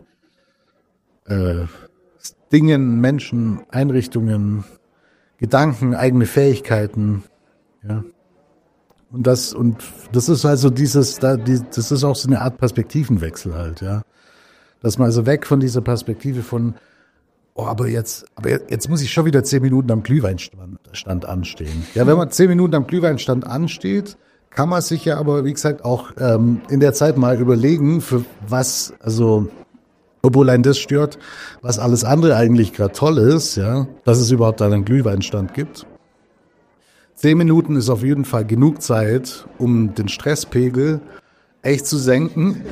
Äh, Dingen, Menschen, Einrichtungen, Gedanken, eigene Fähigkeiten, ja. Und das, und das ist also dieses, da, die, das ist auch so eine Art Perspektivenwechsel halt, ja. Dass man also weg von dieser Perspektive von, oh, aber jetzt, aber jetzt muss ich schon wieder zehn Minuten am Glühweinstand anstehen. Ja, wenn man zehn Minuten am Glühweinstand ansteht, kann man sich ja aber, wie gesagt, auch ähm, in der Zeit mal überlegen, für was, also obwohl einen das stört, was alles andere eigentlich gerade toll ist, ja, dass es überhaupt einen Glühweinstand gibt. Zehn Minuten ist auf jeden Fall genug Zeit, um den Stresspegel echt zu senken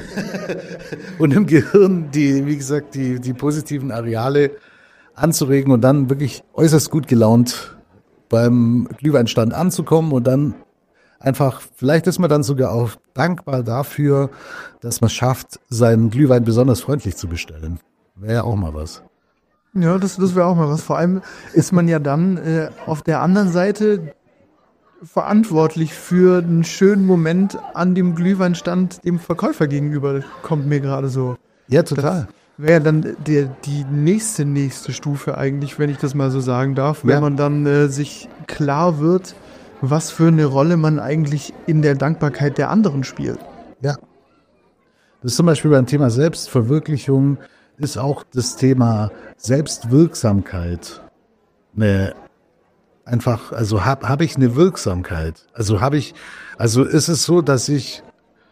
und im Gehirn die, wie gesagt, die, die positiven Areale anzuregen und dann wirklich äußerst gut gelaunt beim Glühweinstand anzukommen und dann einfach, vielleicht ist man dann sogar auch dankbar dafür, dass man es schafft, seinen Glühwein besonders freundlich zu bestellen. Wäre ja auch mal was. Ja, das, das wäre auch mal was. Vor allem ist man ja dann äh, auf der anderen Seite verantwortlich für einen schönen Moment an dem Glühweinstand dem Verkäufer gegenüber. Kommt mir gerade so. Ja, total. Wäre dann der, die nächste, nächste Stufe eigentlich, wenn ich das mal so sagen darf, wenn Ja. man dann äh, sich klar wird, was für eine Rolle man eigentlich in der Dankbarkeit der anderen spielt. Ja. Das ist zum Beispiel beim Thema Selbstverwirklichung ist auch das Thema Selbstwirksamkeit. Ne, einfach, also habe hab ich eine Wirksamkeit? Also habe ich, also ist es so, dass ich,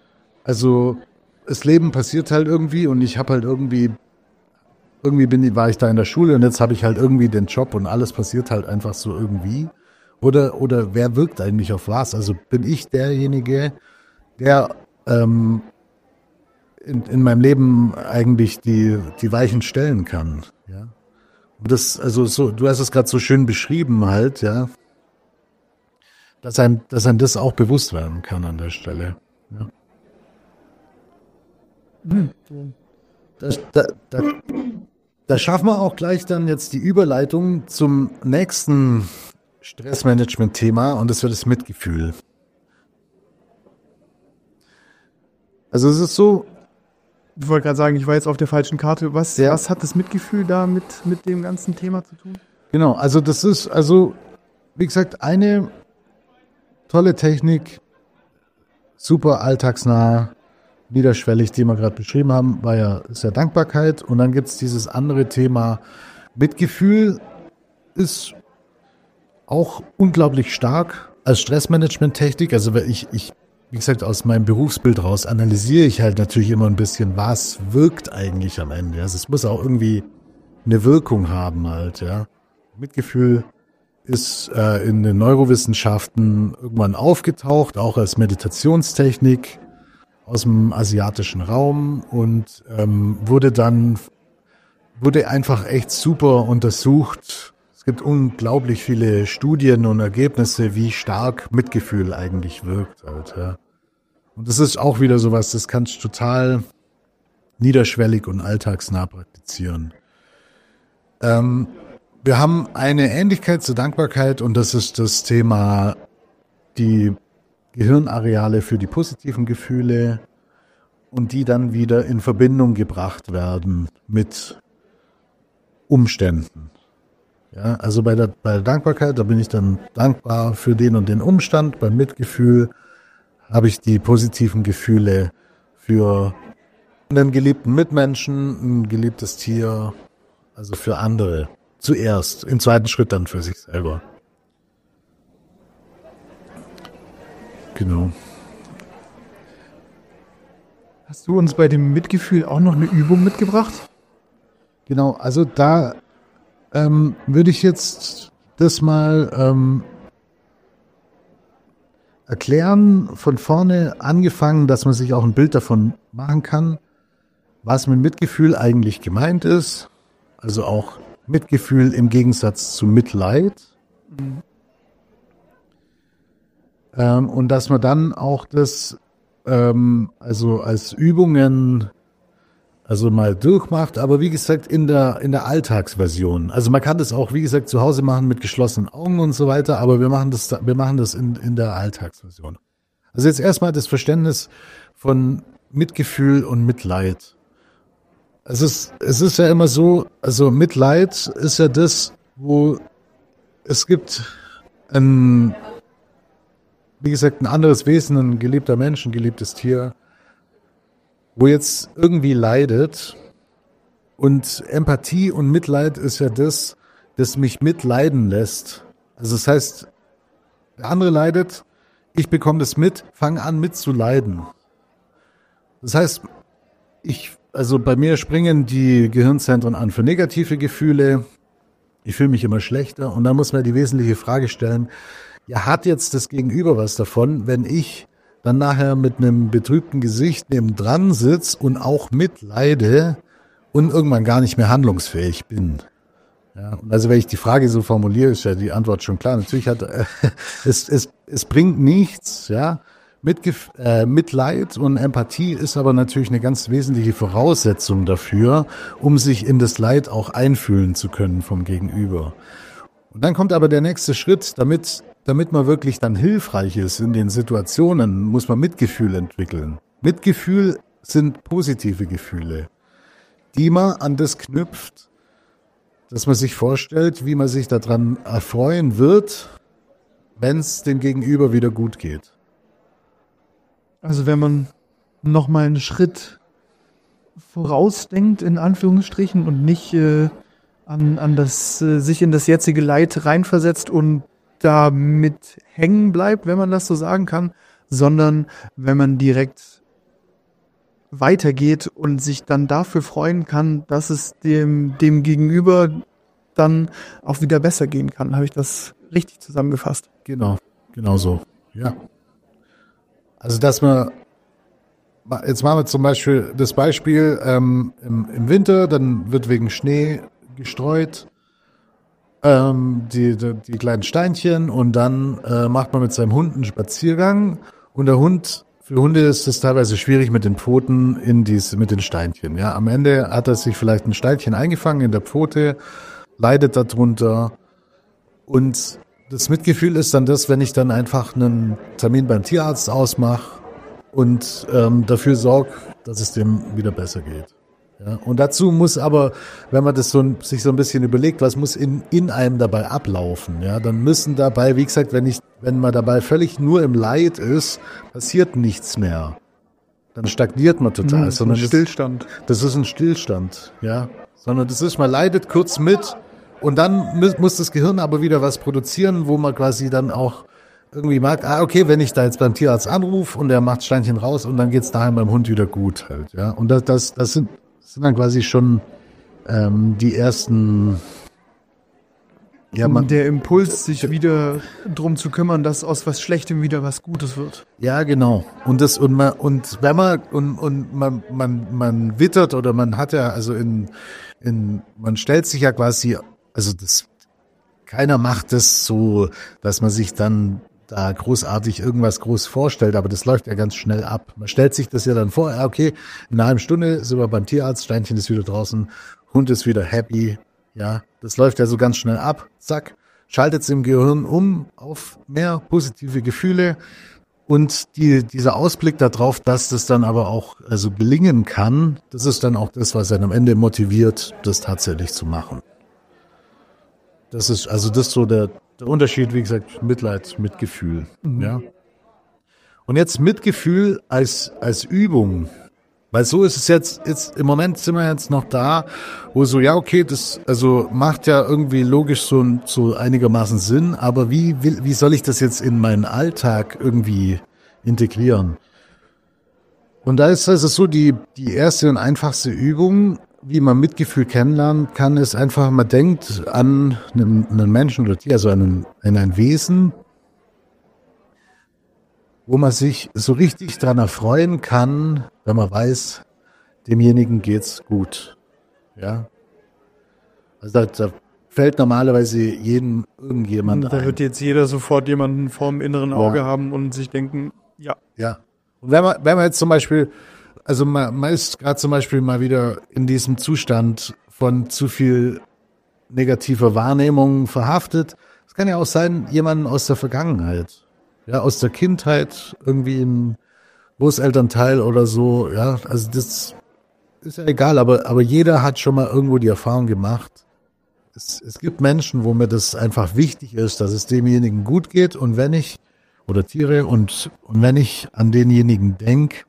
also das Leben passiert halt irgendwie und ich habe halt irgendwie, irgendwie bin, war ich da in der Schule und jetzt habe ich halt irgendwie den Job und alles passiert halt einfach so irgendwie. Oder, oder wer wirkt eigentlich auf was? Also bin ich derjenige, der ähm, in, in meinem Leben eigentlich die, die Weichen stellen kann. Ja? Und das, also so, du hast es gerade so schön beschrieben halt, ja. dass einem, dass einem das auch bewusst werden kann an der Stelle. Ja. Das, da, da, da schaffen wir auch gleich dann jetzt die Überleitung zum nächsten Stressmanagement-Thema und das wird das Mitgefühl. Also es ist so, Ich wollte gerade sagen, ich war jetzt auf der falschen Karte. Was, Ja. was hat das Mitgefühl da mit, mit dem ganzen Thema zu tun? genau, also das ist, also wie gesagt, eine tolle Technik, super alltagsnah, niederschwellig, die wir gerade beschrieben haben, war ja, ist ja Dankbarkeit. Und dann gibt's dieses andere Thema Mitgefühl, ist auch unglaublich stark als Stressmanagement-Technik. Also weil ich, ich, wie gesagt, aus meinem Berufsbild raus analysiere ich halt natürlich immer ein bisschen, was wirkt eigentlich am Ende. Also es muss auch irgendwie eine Wirkung haben halt, ja. Mitgefühl ist äh, in den Neurowissenschaften irgendwann aufgetaucht, auch als Meditationstechnik aus dem asiatischen Raum und ähm, wurde dann, wurde einfach echt super untersucht. Es gibt unglaublich viele Studien und Ergebnisse, wie stark Mitgefühl eigentlich wirkt halt, ja. Und das ist auch wieder sowas, das kannst du total niederschwellig und alltagsnah praktizieren. Ähm, wir haben eine Ähnlichkeit zur Dankbarkeit und das ist das Thema die Gehirnareale für die positiven Gefühle und die dann wieder in Verbindung gebracht werden mit Umständen. Ja, also bei der, bei der Dankbarkeit, da bin ich dann dankbar für den und den Umstand. Beim Mitgefühl habe ich die positiven Gefühle für einen geliebten Mitmenschen, ein geliebtes Tier, also für andere. Zuerst, im zweiten Schritt dann für sich selber. Genau. Hast du uns bei dem Mitgefühl auch noch eine Übung mitgebracht? Genau, also da ähm, würde ich jetzt das mal ähm, erklären, von vorne angefangen, dass man sich auch ein Bild davon machen kann, was mit Mitgefühl eigentlich gemeint ist. Also auch Mitgefühl im Gegensatz zu Mitleid. Mhm. Ähm, und dass man dann auch das ähm, also als Übungen also mal durchmacht, aber wie gesagt in der in der Alltagsversion. Also man kann das auch, wie gesagt, zu Hause machen mit geschlossenen Augen und so weiter, aber wir machen das wir machen das in in der Alltagsversion. Also jetzt erstmal das Verständnis von Mitgefühl und Mitleid. Es ist es ist ja immer so, also Mitleid ist ja das, wo es gibt ein, wie gesagt, ein anderes Wesen, ein geliebter Mensch, ein geliebtes Tier, wo jetzt irgendwie leidet. Und Empathie und Mitleid ist ja das, das mich mitleiden lässt. Also das heißt, der andere leidet, ich bekomme das mit, fange an mitzuleiden. Das heißt, ich, also bei mir springen die Gehirnzentren an für negative Gefühle. Ich fühle mich immer schlechter und da muss man die wesentliche Frage stellen, ja, hat jetzt das Gegenüber was davon, wenn ich dann nachher mit einem betrübten Gesicht nebendran sitze und auch mitleide und irgendwann gar nicht mehr handlungsfähig bin? Ja, und also wenn ich die Frage so formuliere, ist ja die Antwort schon klar. Natürlich hat äh, es, es, es bringt nichts, ja. Mitgef- äh, Mitleid und Empathie ist aber natürlich eine ganz wesentliche Voraussetzung dafür, um sich in das Leid auch einfühlen zu können vom Gegenüber. Und dann kommt aber der nächste Schritt, damit, damit man wirklich dann hilfreich ist in den Situationen, muss man Mitgefühl entwickeln. Mitgefühl sind positive Gefühle, die man an das knüpft, dass man sich vorstellt, wie man sich daran erfreuen wird, wenn es dem Gegenüber wieder gut geht. Also wenn man noch mal einen Schritt vorausdenkt, in Anführungsstrichen, und nicht äh, an, an das, äh, sich in das jetzige Leid reinversetzt und da mit hängen bleibt, wenn man das so sagen kann, sondern wenn man direkt weitergeht und sich dann dafür freuen kann, dass es dem, dem Gegenüber dann auch wieder besser gehen kann. Habe ich das richtig zusammengefasst? Genau, genau so, ja. Also, dass man, jetzt machen wir zum Beispiel das Beispiel, ähm, im, im Winter, dann wird wegen Schnee gestreut ähm, die, die, die kleinen Steinchen und dann äh, macht man mit seinem Hund einen Spaziergang und der Hund, für Hunde ist es teilweise schwierig mit den Pfoten in dies, mit den Steinchen. Ja, am Ende hat er sich vielleicht ein Steinchen eingefangen in der Pfote, leidet darunter und das Mitgefühl ist dann das, wenn ich dann einfach einen Termin beim Tierarzt ausmache und ähm, dafür sorge, dass es dem wieder besser geht. Ja, und dazu muss aber, wenn man das so ein, sich so ein bisschen überlegt, was muss in, in einem dabei ablaufen, ja, dann müssen dabei, wie gesagt, wenn ich, wenn man dabei völlig nur im Leid ist, passiert nichts mehr. Dann stagniert man total. Das ist ein Stillstand. Das, das ist ein Stillstand, ja. Sondern das ist, man leidet kurz mit und dann muss, muss das Gehirn aber wieder was produzieren, wo man quasi dann auch irgendwie mag, ah, okay, wenn ich da jetzt beim Tierarzt anrufe und der macht Steinchen raus und dann geht's daheim beim Hund wieder gut halt, ja. Und das, das, das sind, Das sind dann quasi schon ähm, die ersten. Ja, man, der Impuls, sich wieder drum zu kümmern, dass aus was Schlechtem wieder was Gutes wird. Ja, genau. Und das und man und wenn man und und man man man wittert oder man hat ja also in in man stellt sich ja quasi, also das keiner macht das so, dass man sich dann da großartig irgendwas groß vorstellt, aber das läuft ja ganz schnell ab. Man stellt sich das ja dann vor, okay, in einer halben Stunde sind wir beim Tierarzt, Steinchen ist wieder draußen, Hund ist wieder happy, ja, das läuft ja so ganz schnell ab, zack, schaltet es im Gehirn um auf mehr positive Gefühle und die, dieser Ausblick darauf, dass das dann aber auch also gelingen kann, das ist dann auch das, was einen am Ende motiviert, das tatsächlich zu machen. Das ist, also das ist so der Der Unterschied, wie gesagt, Mitleid, Mitgefühl, mhm. ja. Und jetzt Mitgefühl als, als Übung. Weil so ist es jetzt, jetzt, im Moment sind wir jetzt noch da, wo so, ja, okay, das, also macht ja irgendwie logisch so, so einigermaßen Sinn, aber wie will, wie soll ich das jetzt in meinen Alltag irgendwie integrieren? Und da ist also so die, die erste und einfachste Übung, wie man Mitgefühl kennenlernen kann, ist einfach, man denkt an einen, einen Menschen oder Tier, also an ein, an ein Wesen, wo man sich so richtig dran erfreuen kann, wenn man weiß, demjenigen geht's gut. Ja. Also da, da fällt normalerweise jedem irgendjemand ein. Da wird jetzt jeder sofort jemanden vorm inneren Auge ja. haben und sich denken, ja. Ja. Und wenn man, wenn man jetzt zum Beispiel Also man, man ist gerade zum Beispiel mal wieder in diesem Zustand von zu viel negativer Wahrnehmung verhaftet. Es kann ja auch sein, jemanden aus der Vergangenheit, ja, aus der Kindheit, irgendwie ein Großelternteil oder so, ja, also das ist ja egal, aber, aber jeder hat schon mal irgendwo die Erfahrung gemacht. Es, es gibt Menschen, wo mir das einfach wichtig ist, dass es demjenigen gut geht und wenn ich, oder Tiere, und, und wenn ich an denjenigen denke,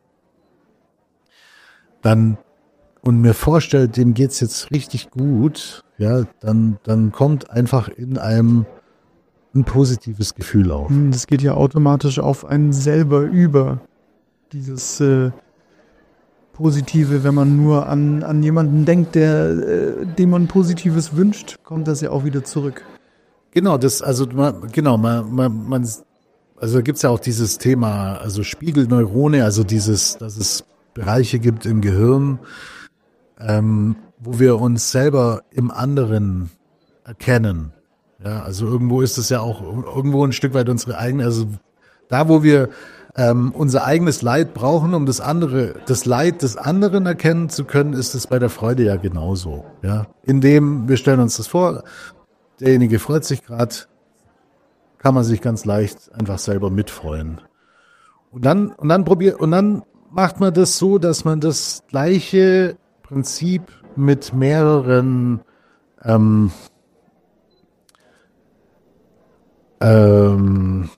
dann und mir vorstellt, dem geht's jetzt richtig gut, ja, dann dann kommt einfach in einem ein positives Gefühl auf. Das geht ja automatisch auf einen selber über. Dieses äh, Positive, wenn man nur an an jemanden denkt, der äh, dem man Positives wünscht, kommt das ja auch wieder zurück. Genau, das also man, genau, man man, man also gibt's ja auch dieses Thema, also Spiegelneurone, also dieses, dass es Bereiche gibt im Gehirn, ähm, wo wir uns selber im anderen erkennen. Ja, also irgendwo ist es ja auch irgendwo ein Stück weit unsere eigene, also da, wo wir ähm, unser eigenes Leid brauchen, um das andere, das Leid des anderen erkennen zu können, ist es bei der Freude ja genauso. Ja, indem wir stellen uns das vor, derjenige freut sich gerade, kann man sich ganz leicht einfach selber mitfreuen. Und dann und dann probiert und dann macht man das so, dass man das gleiche Prinzip mit mehreren ähm, ähm,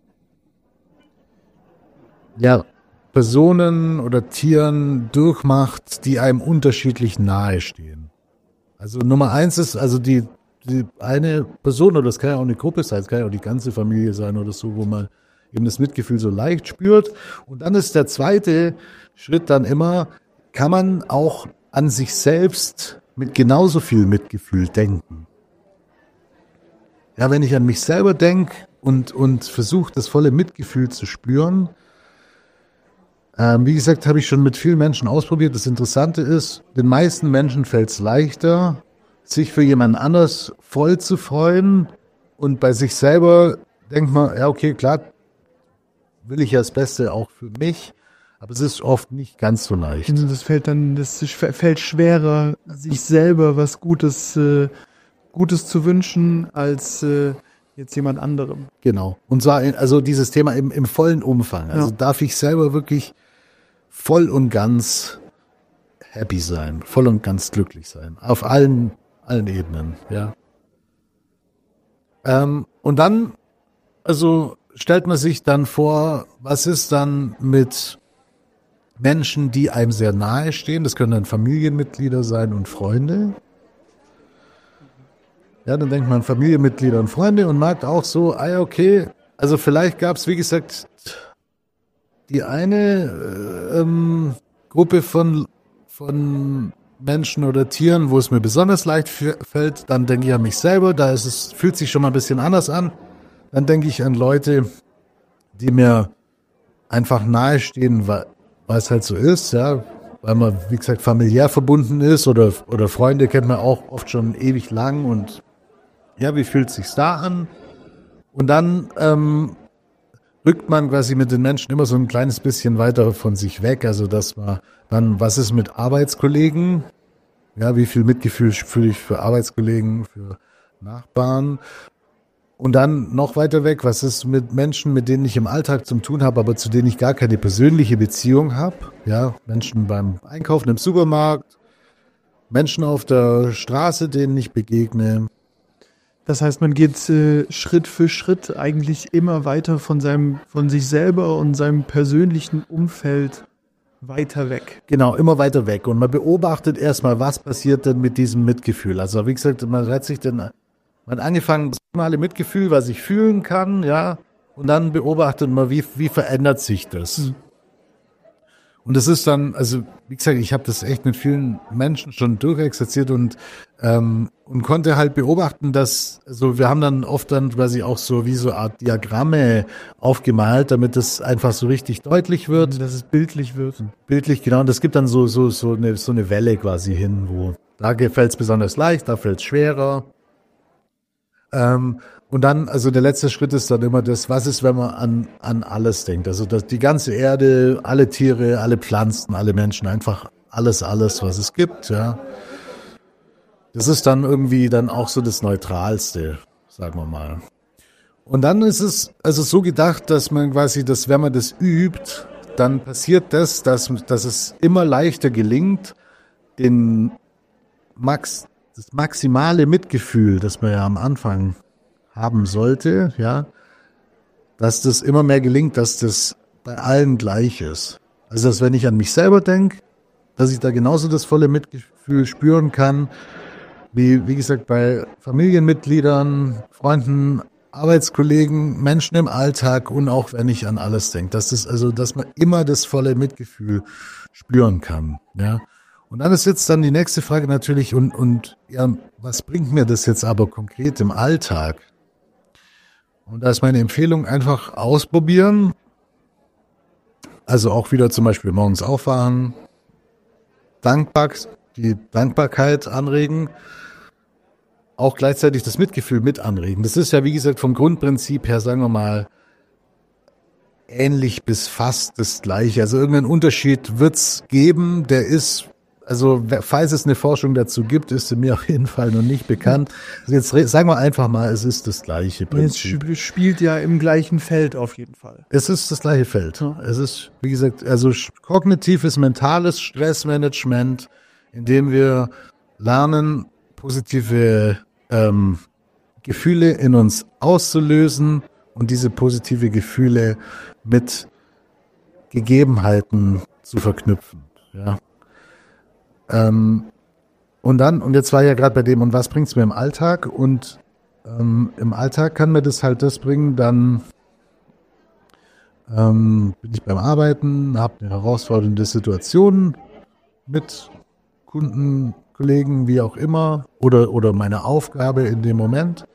ja, Personen oder Tieren durchmacht, die einem unterschiedlich nahe stehen. Also Nummer eins ist also die, die eine Person, oder das kann ja auch eine Gruppe sein, es kann ja auch die ganze Familie sein oder so, wo man eben das Mitgefühl so leicht spürt. Und dann ist der zweite Schritt dann immer, kann man auch an sich selbst mit genauso viel Mitgefühl denken. Ja, wenn ich an mich selber denke und, und versuche, das volle Mitgefühl zu spüren, ähm, wie gesagt, habe ich schon mit vielen Menschen ausprobiert. Das Interessante ist, den meisten Menschen fällt es leichter, sich für jemand anders voll zu freuen und bei sich selber denkt man, ja okay, klar, will ich ja das Beste auch für mich, aber es ist oft nicht ganz so leicht. Das fällt dann, das fällt schwerer, sich selber was Gutes, äh, Gutes zu wünschen, als äh, jetzt jemand anderem. Genau. Und zwar, in, also dieses Thema im, im vollen Umfang. Also ja. darf ich selber wirklich voll und ganz happy sein, voll und ganz glücklich sein. Auf allen, allen Ebenen, ja. Ähm, und dann, also stellt man sich dann vor, was ist dann mit Menschen, die einem sehr nahe stehen? Das können dann Familienmitglieder sein und Freunde. Ja, dann denkt man Familienmitglieder und Freunde und merkt auch so, ah ja, okay, also vielleicht gab es, wie gesagt, die eine äh, ähm, Gruppe von, von Menschen oder Tieren, wo es mir besonders leicht f- fällt, dann denke ich an mich selber, da ist es, fühlt sich schon mal ein bisschen anders an. Dann denke ich an Leute, die mir einfach nahestehen, weil, weil es halt so ist, ja, weil man, wie gesagt, familiär verbunden ist oder, oder Freunde kennt man auch oft schon ewig lang und ja, wie fühlt es sich da an? Und dann ähm, rückt man quasi mit den Menschen immer so ein kleines bisschen weiter von sich weg, also dass man dann, was ist mit Arbeitskollegen? Ja, wie viel Mitgefühl fühle ich für Arbeitskollegen, für Nachbarn? Und dann noch weiter weg, was ist mit Menschen, mit denen ich im Alltag zu tun habe, aber zu denen ich gar keine persönliche Beziehung habe? Ja, Menschen beim Einkaufen im Supermarkt, Menschen auf der Straße, denen ich begegne. Das heißt, man geht äh, Schritt für Schritt eigentlich immer weiter von seinem, von sich selber und seinem persönlichen Umfeld weiter weg. Genau, immer weiter weg. Und man beobachtet erstmal, was passiert denn mit diesem Mitgefühl. Also wie gesagt, man hat sich dann, man hat angefangen, das normale Mitgefühl, was ich fühlen kann, ja, und dann beobachtet man, wie, wie verändert sich das. Hm. Und das ist dann, also wie gesagt, ich habe das echt mit vielen Menschen schon durchexerziert und ähm, und konnte halt beobachten, dass, also wir haben dann oft dann quasi auch so wie so eine Art Diagramme aufgemalt, damit das einfach so richtig deutlich wird. Dass es bildlich wird. Bildlich, genau. Und es gibt dann so so so eine so eine Welle quasi hin, wo da fällt es besonders leicht, da fällt es schwerer. Ähm, und dann, also der letzte Schritt ist dann immer das, was ist, wenn man an an alles denkt. Also dass die ganze Erde, alle Tiere, alle Pflanzen, alle Menschen, einfach alles, alles, was es gibt, ja. Das ist dann irgendwie dann auch so das Neutralste, sagen wir mal. Und dann ist es also so gedacht, dass man quasi, dass wenn man das übt, dann passiert das, dass, dass es immer leichter gelingt, den Max, das maximale Mitgefühl, das man ja am Anfang haben sollte, ja, dass das immer mehr gelingt, dass das bei allen gleich ist. Also, dass wenn ich an mich selber denke, dass ich da genauso das volle Mitgefühl spüren kann, wie, wie gesagt, bei Familienmitgliedern, Freunden, Arbeitskollegen, Menschen im Alltag und auch wenn ich an alles denke. Das ist also, dass man immer das volle Mitgefühl spüren kann, ja. Und dann ist jetzt dann die nächste Frage natürlich, und, und, ja, was bringt mir das jetzt aber konkret im Alltag? Und da ist meine Empfehlung einfach ausprobieren. Also auch wieder zum Beispiel morgens aufwachen, dankbar, die Dankbarkeit anregen, auch gleichzeitig das Mitgefühl mit anregen. Das ist ja, wie gesagt, vom Grundprinzip her, sagen wir mal, ähnlich bis fast das Gleiche. Also irgendeinen Unterschied wird's geben, der ist, also falls es eine Forschung dazu gibt, ist sie mir auf jeden Fall noch nicht bekannt. Also jetzt sagen wir einfach mal, es ist das gleiche Prinzip. Es spielt ja im gleichen Feld auf jeden Fall. Es ist das gleiche Feld. Es ist, wie gesagt, also kognitives, mentales Stressmanagement, indem wir lernen, positive ähm, Gefühle in uns auszulösen und diese positive Gefühle mit Gegebenheiten zu verknüpfen. Ja. Ähm, und dann, und jetzt war ja gerade bei dem, und was bringt's mir im Alltag? Und ähm, im Alltag kann mir das halt das bringen, dann ähm, bin ich beim Arbeiten, habe eine herausfordernde Situation mit Kunden, Kollegen, wie auch immer, oder, oder meine Aufgabe in dem Moment.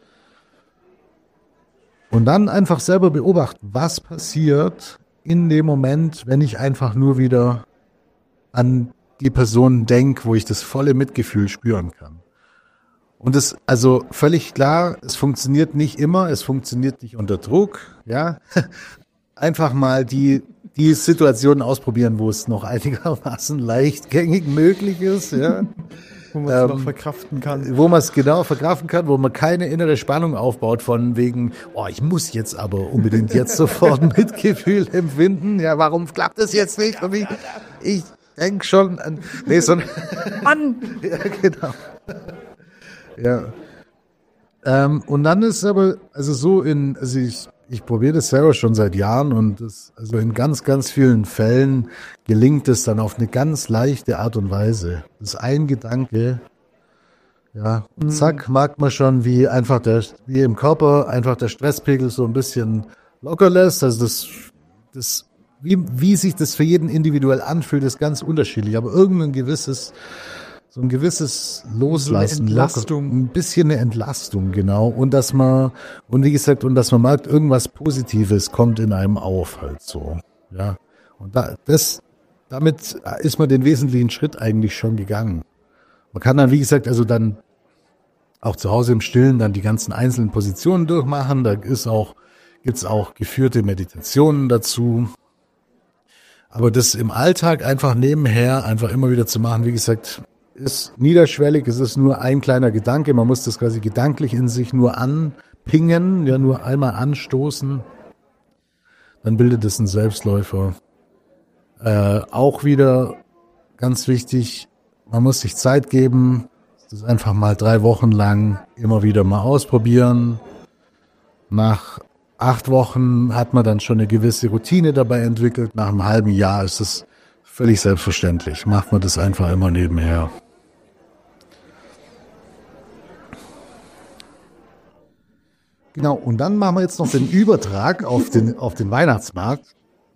Und dann einfach selber beobachten, was passiert in dem Moment, wenn ich einfach nur wieder an die Person denke, wo ich das volle Mitgefühl spüren kann. Und es, also völlig klar, es funktioniert nicht immer, es funktioniert nicht unter Druck, ja. Einfach mal die, die Situationen ausprobieren, wo es noch einigermaßen leichtgängig möglich ist, ja. Wo man es Ähm, noch verkraften kann. Wo man es genau verkraften kann, wo man keine innere Spannung aufbaut von wegen, oh, ich muss jetzt aber unbedingt jetzt sofort Mitgefühl empfinden. Ja, warum klappt das jetzt nicht? Und ich, ich denke schon an, nee, so ein, Mann! Ja, genau. Ja. Ähm, und dann ist aber, also so in, also ich, ich probiere das selber schon seit Jahren und das, also in ganz, ganz vielen Fällen gelingt es dann auf eine ganz leichte Art und Weise. Das ist ein Gedanke, ja, zack, merkt man schon, wie einfach der, wie im Körper einfach der Stresspegel so ein bisschen locker lässt. Also das, das, wie, wie sich das für jeden individuell anfühlt, ist ganz unterschiedlich, aber irgendein gewisses, so ein gewisses Loslassen, so eine Entlastung. Locker, ein bisschen eine Entlastung, genau. Und dass man, und wie gesagt, und dass man merkt, irgendwas Positives kommt in einem auf, halt so, ja. Und da, das, damit ist man den wesentlichen Schritt eigentlich schon gegangen. Man kann dann, wie gesagt, also dann auch zu Hause im Stillen dann die ganzen einzelnen Positionen durchmachen. Da ist auch, gibt's auch geführte Meditationen dazu. Aber das im Alltag einfach nebenher einfach immer wieder zu machen, wie gesagt, ist niederschwellig, es ist nur ein kleiner Gedanke, man muss das quasi gedanklich in sich nur anpingen, ja, nur einmal anstoßen, dann bildet es einen Selbstläufer. Äh, auch wieder ganz wichtig, man muss sich Zeit geben, das einfach mal drei Wochen lang immer wieder mal ausprobieren. Nach acht Wochen hat man dann schon eine gewisse Routine dabei entwickelt, nach einem halben Jahr ist es völlig selbstverständlich, macht man das einfach immer nebenher. Genau, und dann machen wir jetzt noch den Übertrag auf den, auf den Weihnachtsmarkt.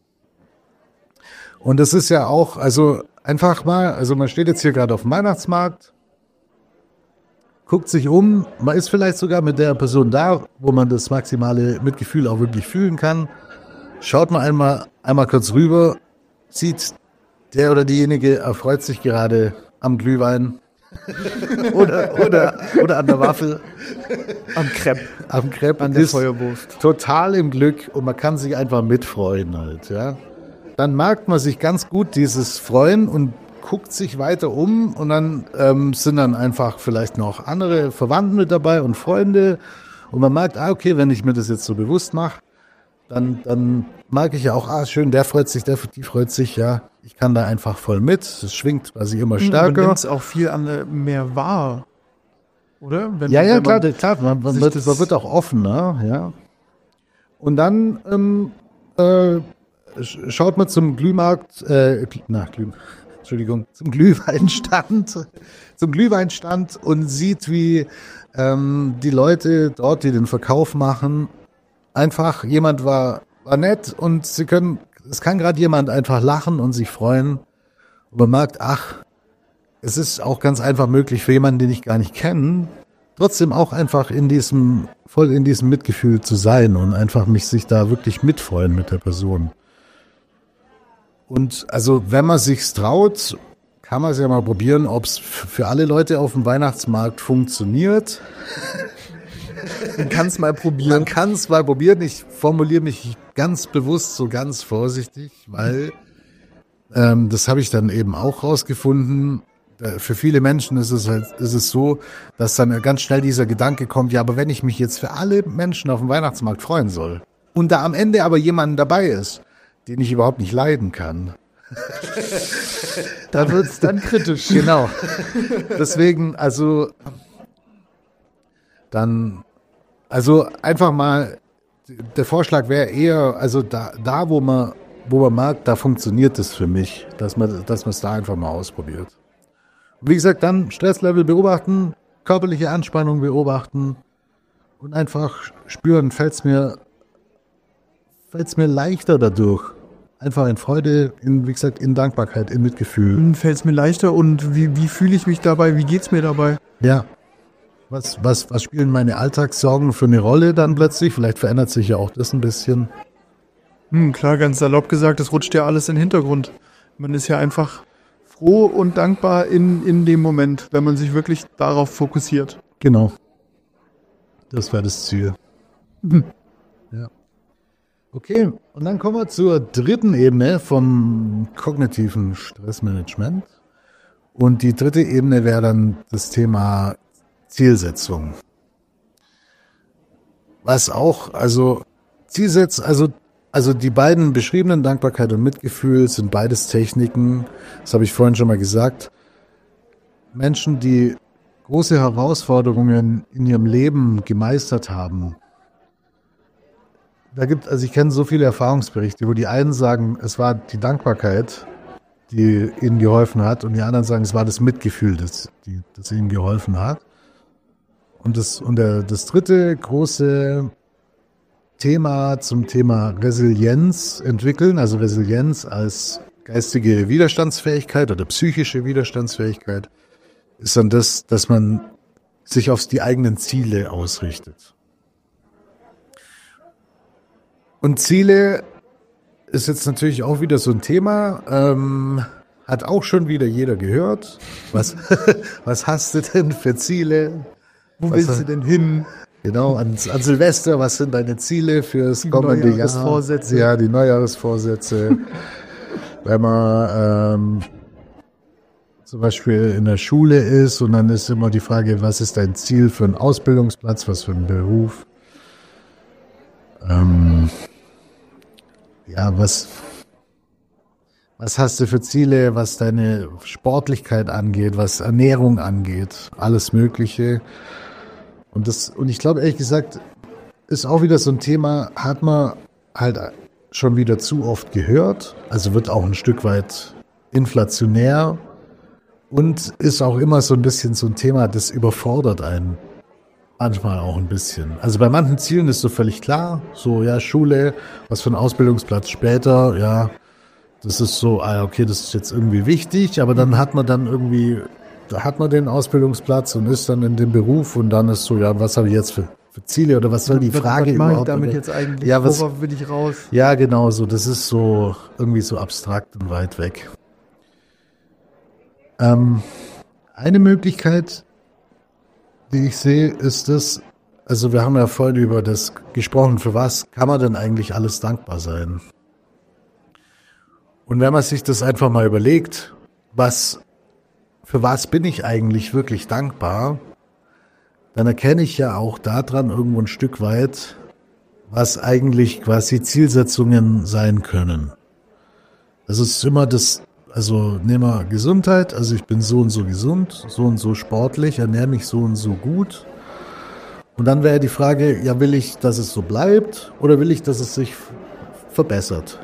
Und das ist ja auch, also einfach mal, also man steht jetzt hier gerade auf dem Weihnachtsmarkt, guckt sich um, man ist vielleicht sogar mit der Person da, wo man das maximale Mitgefühl auch wirklich fühlen kann. Schaut mal einmal, einmal kurz rüber, sieht, der oder diejenige erfreut sich gerade am Glühwein oder, oder, oder an der Waffel. Am Crepe. Am Crepe. An der ist Feuerwurst. total im Glück und man kann sich einfach mitfreuen halt, ja. Dann merkt man sich ganz gut dieses Freuen und guckt sich weiter um und dann ähm, sind dann einfach vielleicht noch andere Verwandte mit dabei und Freunde und man merkt, ah, okay, wenn ich mir das jetzt so bewusst mache, dann, dann mag ich ja auch, ah, schön, der freut sich, der, die freut sich, ja. Ich kann da einfach voll mit. Es schwingt quasi immer stärker. Man nimmt es auch viel an, mehr wahr, oder? Wenn, ja, ja, wenn klar, man klar. Man, man, wird, das- man wird auch offener, ja. Und dann ähm, äh, sch- schaut man zum Glühmarkt, äh, na, Glüh, Entschuldigung, zum Glühweinstand, zum Glühweinstand und sieht, wie ähm, die Leute dort, die den Verkauf machen, einfach, jemand war, war nett und sie können, es kann gerade jemand einfach lachen und sich freuen. Und man merkt, ach, es ist auch ganz einfach möglich für jemanden, den ich gar nicht kenne, trotzdem auch einfach in diesem, voll in diesem Mitgefühl zu sein und einfach mich sich da wirklich mitfreuen mit der Person. Und also, wenn man sich's traut, kann man es ja mal probieren, ob es für alle Leute auf dem Weihnachtsmarkt funktioniert. Man kann es mal probieren. Man kann es mal probieren. Ich formuliere mich ganz bewusst so ganz vorsichtig, weil ähm, das habe ich dann eben auch rausgefunden. Äh, Für viele Menschen ist es halt, ist es so, dass dann ganz schnell dieser Gedanke kommt, ja, aber wenn ich mich jetzt für alle Menschen auf dem Weihnachtsmarkt freuen soll und da am Ende aber jemand dabei ist, den ich überhaupt nicht leiden kann, Da wird es dann kritisch. genau. Deswegen, also dann, also einfach mal, der Vorschlag wäre eher, also da, da wo man, wo man merkt, da funktioniert es für mich, dass man, dass man es da einfach mal ausprobiert. Und wie gesagt, dann Stresslevel beobachten, körperliche Anspannung beobachten und einfach spüren, fällt's mir, fällt's mir leichter dadurch. Einfach in Freude, in, wie gesagt, in Dankbarkeit, in Mitgefühl. Fällt es mir leichter und wie, wie fühle ich mich dabei? Wie geht's mir dabei? Ja. Was, was, was spielen meine Alltagssorgen für eine Rolle dann plötzlich? Vielleicht verändert sich ja auch das ein bisschen. Hm, klar, ganz salopp gesagt, das rutscht ja alles in den Hintergrund. Man ist ja einfach froh und dankbar in, in dem Moment, wenn man sich wirklich darauf fokussiert. Genau. Das war das Ziel. Hm. Ja. Okay, und dann kommen wir zur dritten Ebene vom kognitiven Stressmanagement. Und die dritte Ebene wäre dann das Thema Zielsetzung. Was auch, also Zielsetz, also also die beiden beschriebenen, Dankbarkeit und Mitgefühl, sind beides Techniken, das habe ich vorhin schon mal gesagt. Menschen, die große Herausforderungen in ihrem Leben gemeistert haben. Da gibt, also ich kenne so viele Erfahrungsberichte, wo die einen sagen, es war die Dankbarkeit, die ihnen geholfen hat, und die anderen sagen, es war das Mitgefühl, das, die, das ihnen geholfen hat. Und das, und der, das dritte große Thema zum Thema Resilienz entwickeln, also Resilienz als geistige Widerstandsfähigkeit oder psychische Widerstandsfähigkeit, ist dann das, dass man sich auf die eigenen Ziele ausrichtet. Und Ziele ist jetzt natürlich auch wieder so ein Thema, ähm, hat auch schon wieder jeder gehört. Was, was hast du denn für Ziele? Wo was, willst du denn hin? Genau, an, an Silvester, was sind deine Ziele fürs Die kommende Jahr? Neujahresvorsätze. Ja, die Neujahresvorsätze. Wenn man ähm, zum Beispiel in der Schule ist und dann ist immer die Frage, was ist dein Ziel für einen Ausbildungsplatz, was für einen Beruf? Ähm, ja, was, was hast du für Ziele, was deine Sportlichkeit angeht, was Ernährung angeht, alles Mögliche. Und das, und ich glaube, ehrlich gesagt, ist auch wieder so ein Thema, hat man halt schon wieder zu oft gehört, also wird auch ein Stück weit inflationär und ist auch immer so ein bisschen so ein Thema, das überfordert einen manchmal auch ein bisschen. Also bei manchen Zielen ist so völlig klar, so ja, Schule, was für ein Ausbildungsplatz später, ja, das ist so, ah, okay, das ist jetzt irgendwie wichtig, aber dann hat man dann irgendwie, da hat man den Ausbildungsplatz und ist dann in dem Beruf und dann ist so, ja, was habe ich jetzt für, für Ziele oder was soll die was, Frage was mache ich überhaupt? damit oder, jetzt eigentlich? ja, was, Worauf will ich raus? ja, genau so, das ist so irgendwie so abstrakt und weit weg. Ähm, eine Möglichkeit, die ich sehe, ist das, also wir haben ja vorhin über das gesprochen, für was kann man denn eigentlich alles dankbar sein? Und wenn man sich das einfach mal überlegt, was, für was bin ich eigentlich wirklich dankbar, dann erkenne ich ja auch daran irgendwo ein Stück weit, was eigentlich quasi Zielsetzungen sein können. Das ist immer das, also nehmen wir Gesundheit, also ich bin so und so gesund, so und so sportlich, ernähre mich so und so gut. Und dann wäre die Frage, ja, will ich, dass es so bleibt oder will ich, dass es sich verbessert?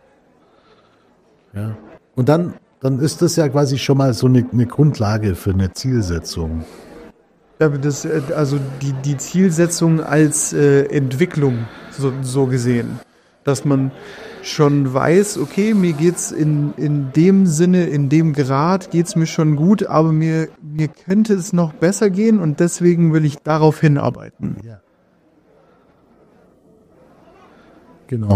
Ja. Und dann, dann ist das ja quasi schon mal so eine, eine Grundlage für eine Zielsetzung. Ja, das, also die, die Zielsetzung als äh, Entwicklung so, so gesehen, dass man schon weiß, okay, mir geht's in, in dem Sinne, in dem Grad geht's mir schon gut, aber mir, mir könnte es noch besser gehen und deswegen will ich darauf hinarbeiten. Ja. Genau.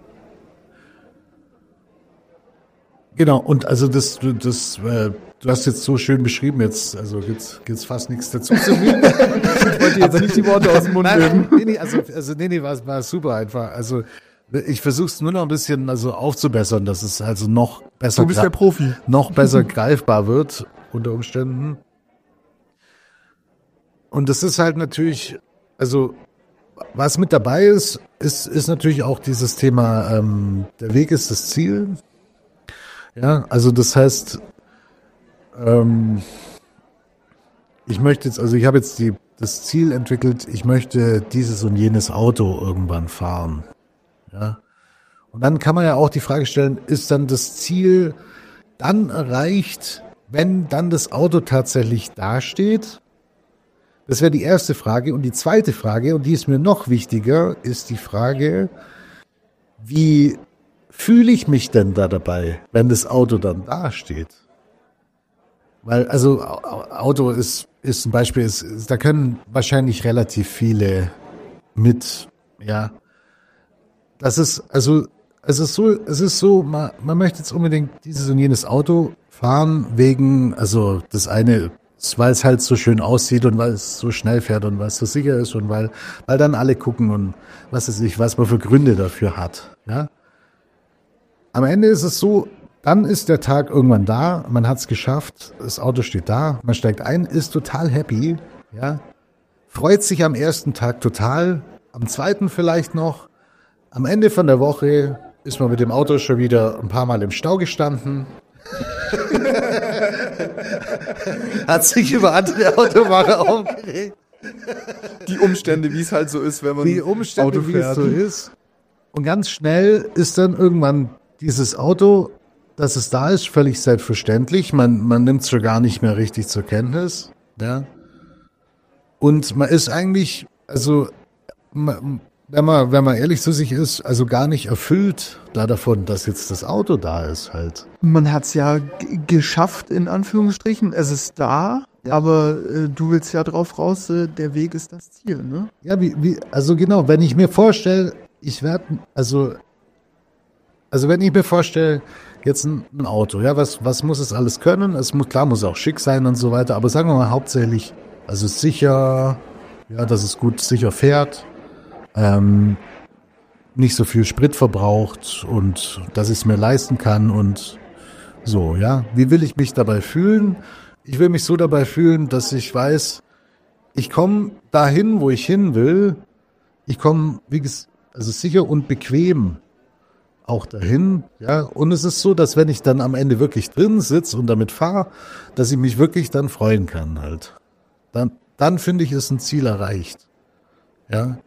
Genau, und also das, du, das, äh, du hast jetzt so schön beschrieben, jetzt, also gibt's, gibt's fast nichts dazu zu fügen. Ich wollte jetzt nicht die Worte aus dem Mund nehmen. Nee, nee, also, also nee, nee, war, war super einfach. Also ich versuche es nur noch ein bisschen also aufzubessern, dass es also noch besser, Du bist der Profi. noch besser greifbar wird unter Umständen. Und das ist halt natürlich, also was mit dabei ist, ist, ist natürlich auch dieses Thema, ähm, der Weg ist das Ziel. Ja, also das heißt, ähm, ich möchte jetzt, also ich habe jetzt die, das Ziel entwickelt, ich möchte dieses und jenes Auto irgendwann fahren. Ja. Und dann kann man ja auch die Frage stellen, ist dann das Ziel dann erreicht, wenn dann das Auto tatsächlich dasteht? Das wäre die erste Frage. Und die zweite Frage, und die ist mir noch wichtiger, ist die Frage, wie fühle ich mich denn da dabei, wenn das Auto dann dasteht? Weil, also Auto ist, ist ein Beispiel, ist, ist, da können wahrscheinlich relativ viele mit, ja. Das ist, also, es ist so, es ist so, man, man möchte jetzt unbedingt dieses und jenes Auto fahren wegen, also das eine weil es halt so schön aussieht und weil es so schnell fährt und weil es so sicher ist und weil, weil dann alle gucken und was weiß ich, was man für Gründe dafür hat. Ja? Am Ende ist es so, dann ist der Tag irgendwann da, man hat es geschafft, das Auto steht da, man steigt ein, ist total happy, ja, freut sich am ersten Tag total, am zweiten vielleicht noch, am Ende von der Woche ist man mit dem Auto schon wieder ein paar Mal im Stau gestanden. Hat sich über andere Autofahrer aufgeregt. Die Umstände, wie es halt so ist, wenn man Die Umstände, Auto wie fährt. es so ist. Und ganz schnell ist dann irgendwann dieses Auto, dass es da ist, völlig selbstverständlich. Man, man nimmt es schon gar nicht mehr richtig zur Kenntnis. Ja. Und man ist eigentlich, also man, wenn man, wenn man ehrlich zu sich ist, also gar nicht erfüllt da davon, dass jetzt das Auto da ist halt. Man hat es ja g- geschafft, in Anführungsstrichen. Es ist da, Ja. aber äh, du willst ja drauf raus, äh, der Weg ist das Ziel, ne? Ja, wie, wie, also genau, wenn ich mir vorstelle, ich werde, also, also wenn ich mir vorstelle, jetzt ein, ein Auto, ja, was, was muss es alles können? Es muss, klar, muss auch schick sein und so weiter, aber sagen wir mal hauptsächlich, also sicher, ja, dass es gut sicher fährt, ähm, nicht so viel Sprit verbraucht und dass ich es mir leisten kann und so, ja. Wie will ich mich dabei fühlen? Ich will mich so dabei fühlen, dass ich weiß, ich komme dahin, wo ich hin will. Ich komme, wie gesagt, also sicher und bequem auch dahin, ja. Und es ist so, dass wenn ich dann am Ende wirklich drin sitze und damit fahre, dass ich mich wirklich dann freuen kann halt. Dann, dann finde ich, ist ein Ziel erreicht, ja.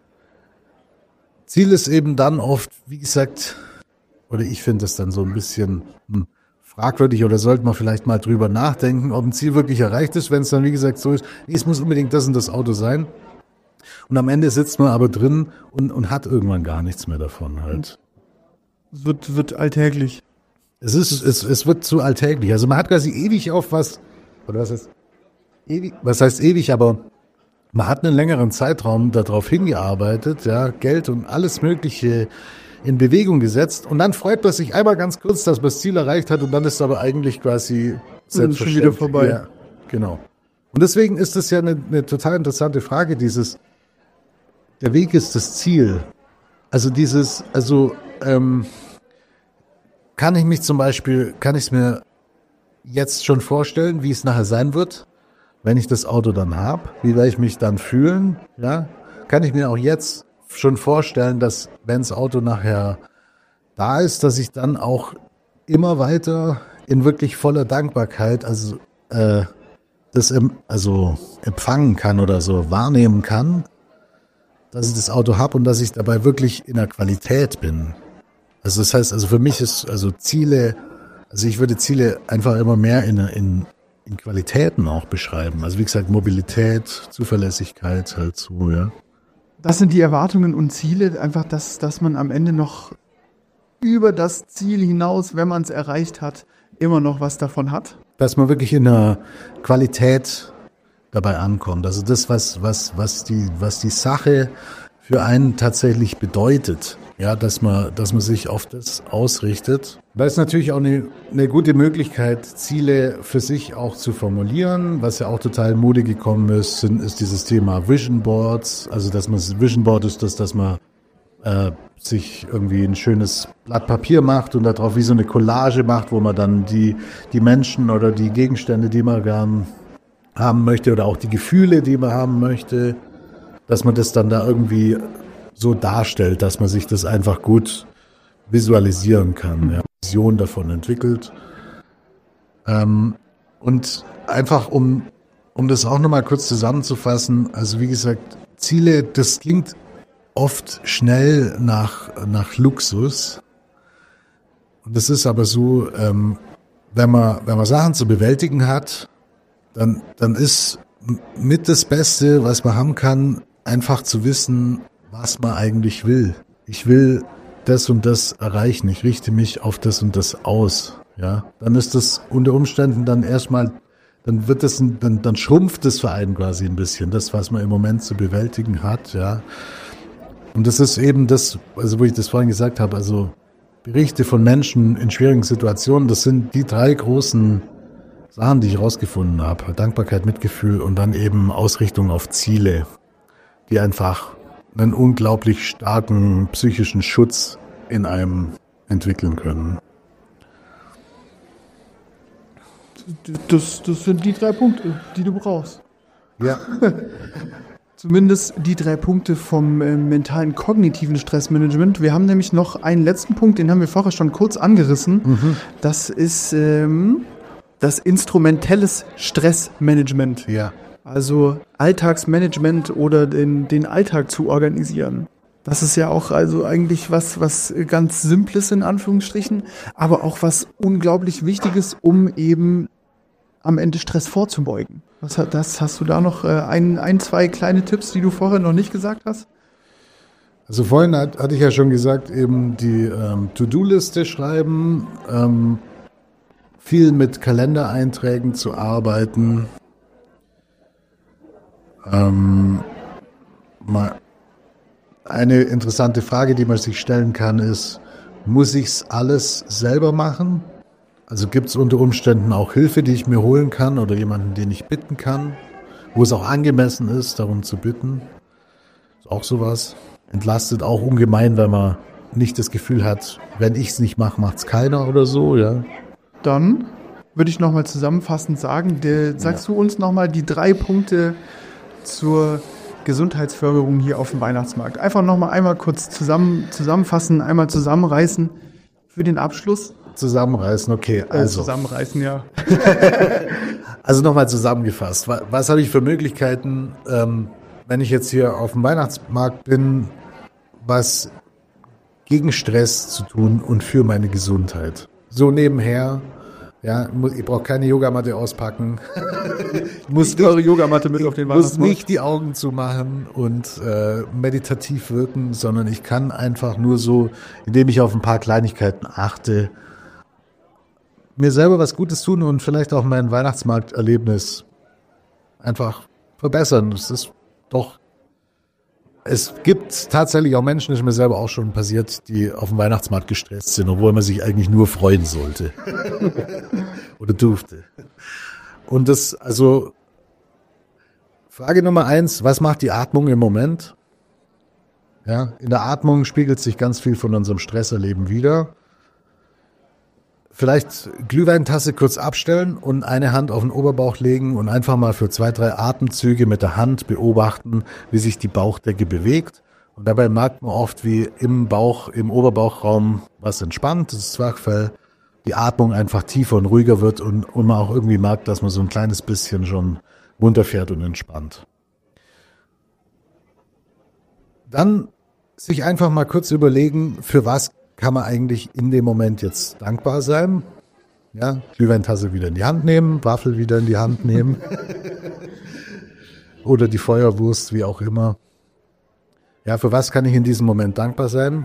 Ziel ist eben dann oft, wie gesagt, oder ich finde es dann so ein bisschen hm, fragwürdig oder sollte man vielleicht mal drüber nachdenken, ob ein Ziel wirklich erreicht ist, wenn es dann, wie gesagt, so ist, nee, es muss unbedingt das und das Auto sein. Und am Ende sitzt man aber drin und, und hat irgendwann gar nichts mehr davon halt. Es wird, wird alltäglich. Es ist, es, es wird zu alltäglich. Also man hat quasi ewig auf was, oder was heißt, ewig, was heißt ewig, aber man hat einen längeren Zeitraum darauf hingearbeitet, ja, Geld und alles Mögliche in Bewegung gesetzt und dann freut man sich einmal ganz kurz, dass man das Ziel erreicht hat und dann ist es aber eigentlich quasi Dann schon wieder vorbei. Ja, genau. Und deswegen ist es ja eine, eine total interessante Frage, dieses, der Weg ist das Ziel. Also dieses, also ähm, kann ich mich zum Beispiel, kann ich es mir jetzt schon vorstellen, wie es nachher sein wird, wenn ich das Auto dann habe? Wie werde ich mich dann fühlen? Ja, kann ich mir auch jetzt schon vorstellen, dass wenn das Auto nachher da ist, dass ich dann auch immer weiter in wirklich voller Dankbarkeit, also äh, das em- also empfangen kann oder so wahrnehmen kann, dass ich das Auto habe und dass ich dabei wirklich in der Qualität bin. Also das heißt, also für mich ist also Ziele, also ich würde Ziele einfach immer mehr in, in, in Qualitäten auch beschreiben. Also wie gesagt, Mobilität, Zuverlässigkeit halt so, ja. Das sind die Erwartungen und Ziele, einfach, dass, dass man am Ende noch über das Ziel hinaus, wenn man es erreicht hat, immer noch was davon hat. Dass man wirklich in der Qualität dabei ankommt. Also das, was, was, was die, was die Sache für einen tatsächlich bedeutet. Ja, dass man, dass man sich auf das ausrichtet. Da ist natürlich auch eine, eine gute Möglichkeit, Ziele für sich auch zu formulieren. Was ja auch total in Mode gekommen ist, sind, ist dieses Thema Vision Boards. Also, dass man, Vision Board ist das, dass man äh, sich irgendwie ein schönes Blatt Papier macht und darauf wie so eine Collage macht, wo man dann die, die Menschen oder die Gegenstände, die man gern haben möchte oder auch die Gefühle, die man haben möchte, dass man das dann da irgendwie so darstellt, dass man sich das einfach gut visualisieren kann, ja, Vision davon entwickelt. Ähm, und einfach, um, um das auch nochmal kurz zusammenzufassen, also wie gesagt, Ziele, das klingt oft schnell nach, nach Luxus. Und das ist aber so, ähm, wenn man, wenn man Sachen zu bewältigen hat, dann, dann ist mit das Beste, was man haben kann, einfach zu wissen, was man eigentlich will. Ich will das und das erreichen. Ich richte mich auf das und das aus. Ja, dann ist das unter Umständen dann erstmal, dann wird das, ein, dann, dann schrumpft das für einen quasi ein bisschen, das, was man im Moment zu bewältigen hat. Ja, und das ist eben das, also wo ich das vorhin gesagt habe, also Berichte von Menschen in schwierigen Situationen, das sind die drei großen Sachen, die ich rausgefunden habe. Dankbarkeit, Mitgefühl und dann eben Ausrichtung auf Ziele, die einfach einen unglaublich starken psychischen Schutz in einem entwickeln können. Das, das sind die drei Punkte, die du brauchst. Ja. Zumindest die drei Punkte vom äh, mentalen kognitiven Stressmanagement. Wir haben nämlich noch einen letzten Punkt, den haben wir vorher schon kurz angerissen. Mhm. Das ist ähm, das instrumentelles Stressmanagement. Ja. Also Alltagsmanagement oder den, den Alltag zu organisieren. Das ist ja auch also eigentlich was, was ganz Simples in Anführungsstrichen, aber auch was unglaublich Wichtiges, um eben am Ende Stress vorzubeugen. Was hat das? Hast du da noch äh, ein, ein, zwei kleine Tipps, die du vorher noch nicht gesagt hast? Also vorhin hat, hatte ich ja schon gesagt, eben die ähm, To-Do-Liste schreiben, ähm, viel mit Kalendereinträgen zu arbeiten. Ähm, mal eine interessante Frage, die man sich stellen kann, ist, muss ich's alles selber machen? Also gibt es unter Umständen auch Hilfe, die ich mir holen kann oder jemanden, den ich bitten kann, wo es auch angemessen ist, darum zu bitten. Ist auch sowas. Entlastet auch ungemein, weil man nicht das Gefühl hat, wenn ich es nicht mache, macht es keiner oder so, ja. Dann würde ich nochmal zusammenfassend sagen, der, sagst ja. du uns nochmal die drei Punkte zur Gesundheitsförderung hier auf dem Weihnachtsmarkt. Einfach nochmal einmal kurz zusammen, zusammenfassen, einmal zusammenreißen für den Abschluss. Zusammenreißen, okay. Also. Äh, zusammenreißen, ja. Also nochmal zusammengefasst. Was, was habe ich für Möglichkeiten, ähm, wenn ich jetzt hier auf dem Weihnachtsmarkt bin, was gegen Stress zu tun und für meine Gesundheit? So nebenher. Ja, ich brauche keine Yogamatte auspacken. Ich muss nicht, eure Yogamatte mit auf den Weihnachtsmarkt. Ich muss nicht die Augen zumachen und äh, meditativ wirken, sondern ich kann einfach nur so, indem ich auf ein paar Kleinigkeiten achte, mir selber was Gutes tun und vielleicht auch mein Weihnachtsmarkterlebnis einfach verbessern. Das ist doch, es gibt tatsächlich auch Menschen, das ist mir selber auch schon passiert, die auf dem Weihnachtsmarkt gestresst sind, obwohl man sich eigentlich nur freuen sollte. Oder durfte. Und das, also, Frage Nummer eins, was macht die Atmung im Moment? Ja, in der Atmung spiegelt sich ganz viel von unserem Stresserleben wider. Vielleicht Glühweintasse kurz abstellen und eine Hand auf den Oberbauch legen und einfach mal für zwei, drei Atemzüge mit der Hand beobachten, wie sich die Bauchdecke bewegt. Und dabei merkt man oft, wie im Bauch, im Oberbauchraum was entspannt, das Zwerchfell, die Atmung einfach tiefer und ruhiger wird und, und man auch irgendwie merkt, dass man so ein kleines bisschen schon runterfährt und entspannt. Dann sich einfach mal kurz überlegen, für was kann man eigentlich in dem Moment jetzt dankbar sein? Ja, Glühweintasse wieder in die Hand nehmen, Waffel wieder in die Hand nehmen. Oder die Feuerwurst, wie auch immer. Ja, für was kann ich in diesem Moment dankbar sein?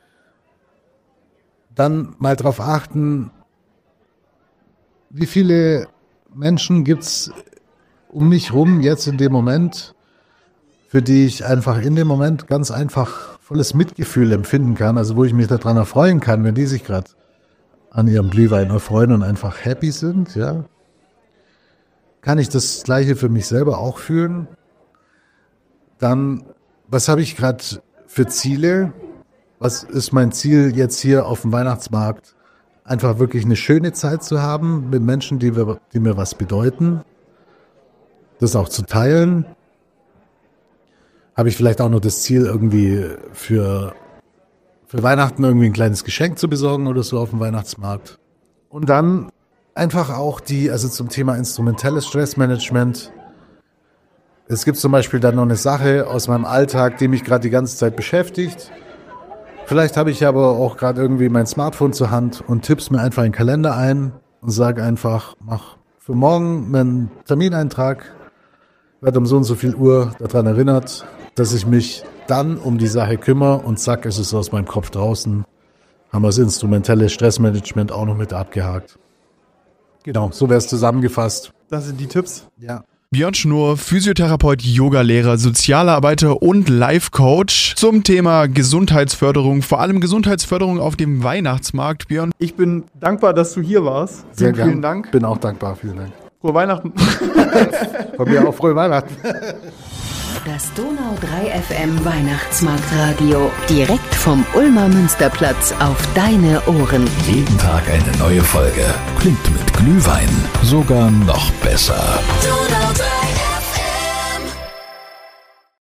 Dann mal drauf achten, wie viele Menschen gibt's um mich rum jetzt in dem Moment, für die ich einfach in dem Moment ganz einfach volles Mitgefühl empfinden kann, also wo ich mich daran erfreuen kann, wenn die sich gerade an ihrem Glühwein erfreuen und einfach happy sind, ja. Kann ich das Gleiche für mich selber auch fühlen? Dann, was habe ich gerade für Ziele? Was ist mein Ziel jetzt hier auf dem Weihnachtsmarkt? Einfach wirklich eine schöne Zeit zu haben mit Menschen, die, wir, die mir was bedeuten. Das auch zu teilen. Habe ich vielleicht auch noch das Ziel, irgendwie für, für Weihnachten irgendwie ein kleines Geschenk zu besorgen oder so auf dem Weihnachtsmarkt. Und dann einfach auch die, also zum Thema instrumentelles Stressmanagement. Es gibt zum Beispiel dann noch eine Sache aus meinem Alltag, die mich gerade die ganze Zeit beschäftigt. Vielleicht habe ich aber auch gerade irgendwie mein Smartphone zur Hand und tipp's mir einfach in den Kalender ein und sage einfach, mach für morgen einen Termineintrag, werde um so und so viel Uhr daran erinnert, dass ich mich dann um die Sache kümmere und zack, ist es aus meinem Kopf draußen. Haben wir das instrumentelle Stressmanagement auch noch mit abgehakt. Genau, so wäre es zusammengefasst. Das sind die Tipps. Ja. Björn Schnurr, Physiotherapeut, Yogalehrer, Sozialarbeiter und Life-Coach zum Thema Gesundheitsförderung, vor allem Gesundheitsförderung auf dem Weihnachtsmarkt. Björn, Ich bin dankbar, dass du hier warst. Sehr Vielen gern. Dank. Bin auch dankbar, vielen Dank. Frohe Weihnachten. Von mir auch frohe Weihnachten. Das Donau drei F M Weihnachtsmarktradio. Direkt vom Ulmer Münsterplatz auf deine Ohren. Jeden Tag eine neue Folge. Klingt mit Glühwein sogar noch besser. Donau